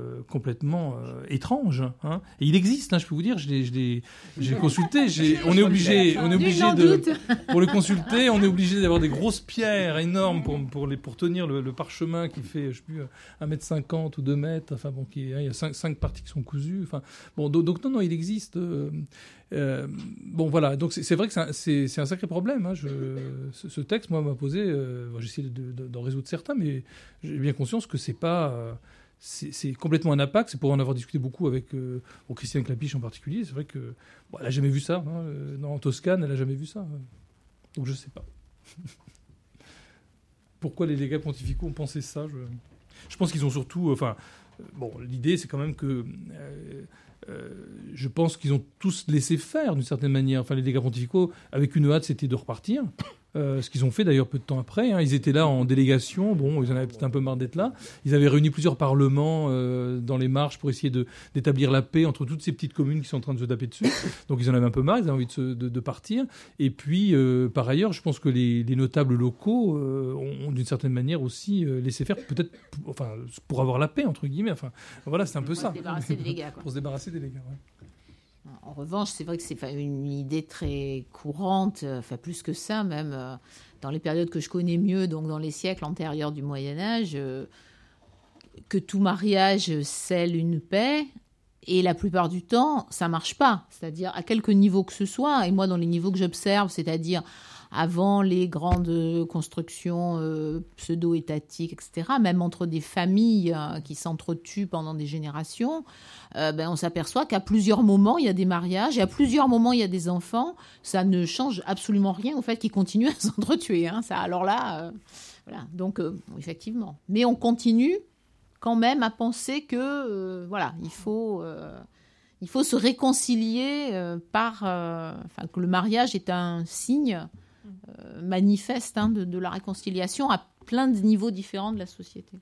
étrange. Hein. Et il existe. Hein, je peux vous dire. J'ai consulté. On est obligé pour le consulter, on est obligé d'avoir des grosses pierres énormes pour tenir le parchemin qui fait, je sais plus, 1,50 m ou 2 mètres. Enfin bon, il y a 5 parties qui sont cousues. Enfin bon, donc non, il existe. Bon voilà, donc c'est vrai que c'est un sacré problème. Hein. Ce texte, moi, m'a posé. J'ai essayé d'en résoudre certains, mais j'ai bien conscience que c'est pas. C'est complètement un impact. C'est pour en avoir discuté beaucoup avec Christiane Clapiche en particulier. C'est vrai que elle n'a jamais vu ça. Hein. En Toscane, elle n'a jamais vu ça. Donc je sais pas. Pourquoi les légats pontificaux ont pensé ça je pense qu'ils ont surtout. L'idée, c'est quand même que. Je pense qu'ils ont tous laissé faire d'une certaine manière. Enfin, les légats pontificaux, avec une hâte, c'était de repartir. Ce qu'ils ont fait d'ailleurs peu de temps après. Ils étaient là en délégation. Bon, ils en avaient peut-être un peu marre d'être là. Ils avaient réuni plusieurs parlements dans les marches pour essayer d'établir la paix entre toutes ces petites communes qui sont en train de se taper dessus. Donc ils en avaient un peu marre. Ils avaient envie de partir. Et puis, par ailleurs, je pense que les notables locaux ont d'une certaine manière aussi laissé faire, peut-être, pour avoir la paix entre guillemets. Enfin, voilà, c'est un peu ça. Pour se débarrasser des dégâts. Pour se débarrasser des dégâts. Ouais. En revanche, c'est vrai que c'est une idée très courante, plus que ça même, dans les périodes que je connais mieux, donc dans les siècles antérieurs du Moyen-Âge, que tout mariage scelle une paix, et la plupart du temps, ça marche pas. C'est-à-dire à quelque niveau que ce soit, et moi dans les niveaux que j'observe, c'est-à-dire avant les grandes constructions pseudo-étatiques, etc., même entre des familles qui s'entretuent pendant des générations, on s'aperçoit qu'à plusieurs moments, il y a des mariages, et à plusieurs moments, il y a des enfants. Ça ne change absolument rien au fait qu'ils continuent à s'entretuer. Alors là, voilà. Donc, effectivement. Mais on continue quand même à penser que, il faut se réconcilier que le mariage est un signe manifeste de la réconciliation à plein de niveaux différents de la société.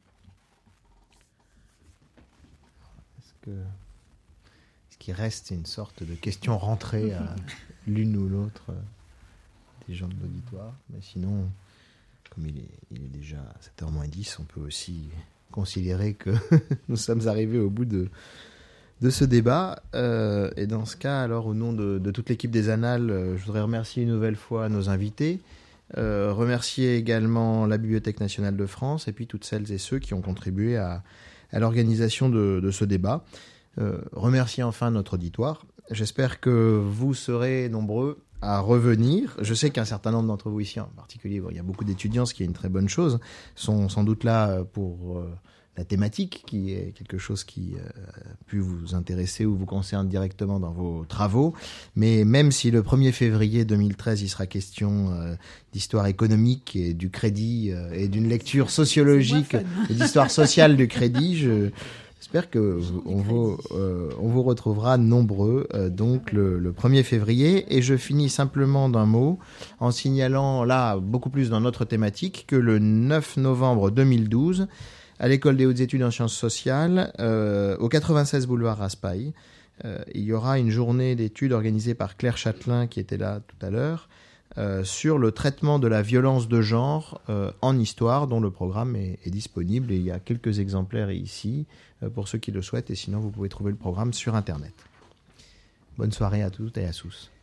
Est-ce qu'il reste une sorte de question rentrée à l'une ou l'autre des gens de l'auditoire? Mais sinon, comme il est déjà 7h moins 10, on peut aussi considérer que nous sommes arrivés au bout de ce débat. Et dans ce cas, alors, au nom de toute l'équipe des Annales, je voudrais remercier une nouvelle fois nos invités, remercier également la Bibliothèque nationale de France et puis toutes celles et ceux qui ont contribué à l'organisation de ce débat. Remercier enfin notre auditoire. J'espère que vous serez nombreux à revenir. Je sais qu'un certain nombre d'entre vous ici, en particulier, il y a beaucoup d'étudiants, ce qui est une très bonne chose, sont sans doute là pour la thématique, qui est quelque chose qui a pu vous intéresser ou vous concerne directement dans vos travaux. Mais même si le 1er février 2013, il sera question d'histoire économique et du crédit et d'une lecture sociologique et d'histoire sociale du crédit, j'espère qu'on vous retrouvera nombreux donc le 1er février. Et je finis simplement d'un mot en signalant là, beaucoup plus dans notre thématique, que le 9 novembre 2012, à l'École des hautes études en sciences sociales, au 96 boulevard Raspail, il y aura une journée d'études organisée par Claire Châtelain, qui était là tout à l'heure, sur le traitement de la violence de genre en histoire, dont le programme est disponible. Et il y a quelques exemplaires ici pour ceux qui le souhaitent. Et sinon, vous pouvez trouver le programme sur Internet. Bonne soirée à toutes et à tous.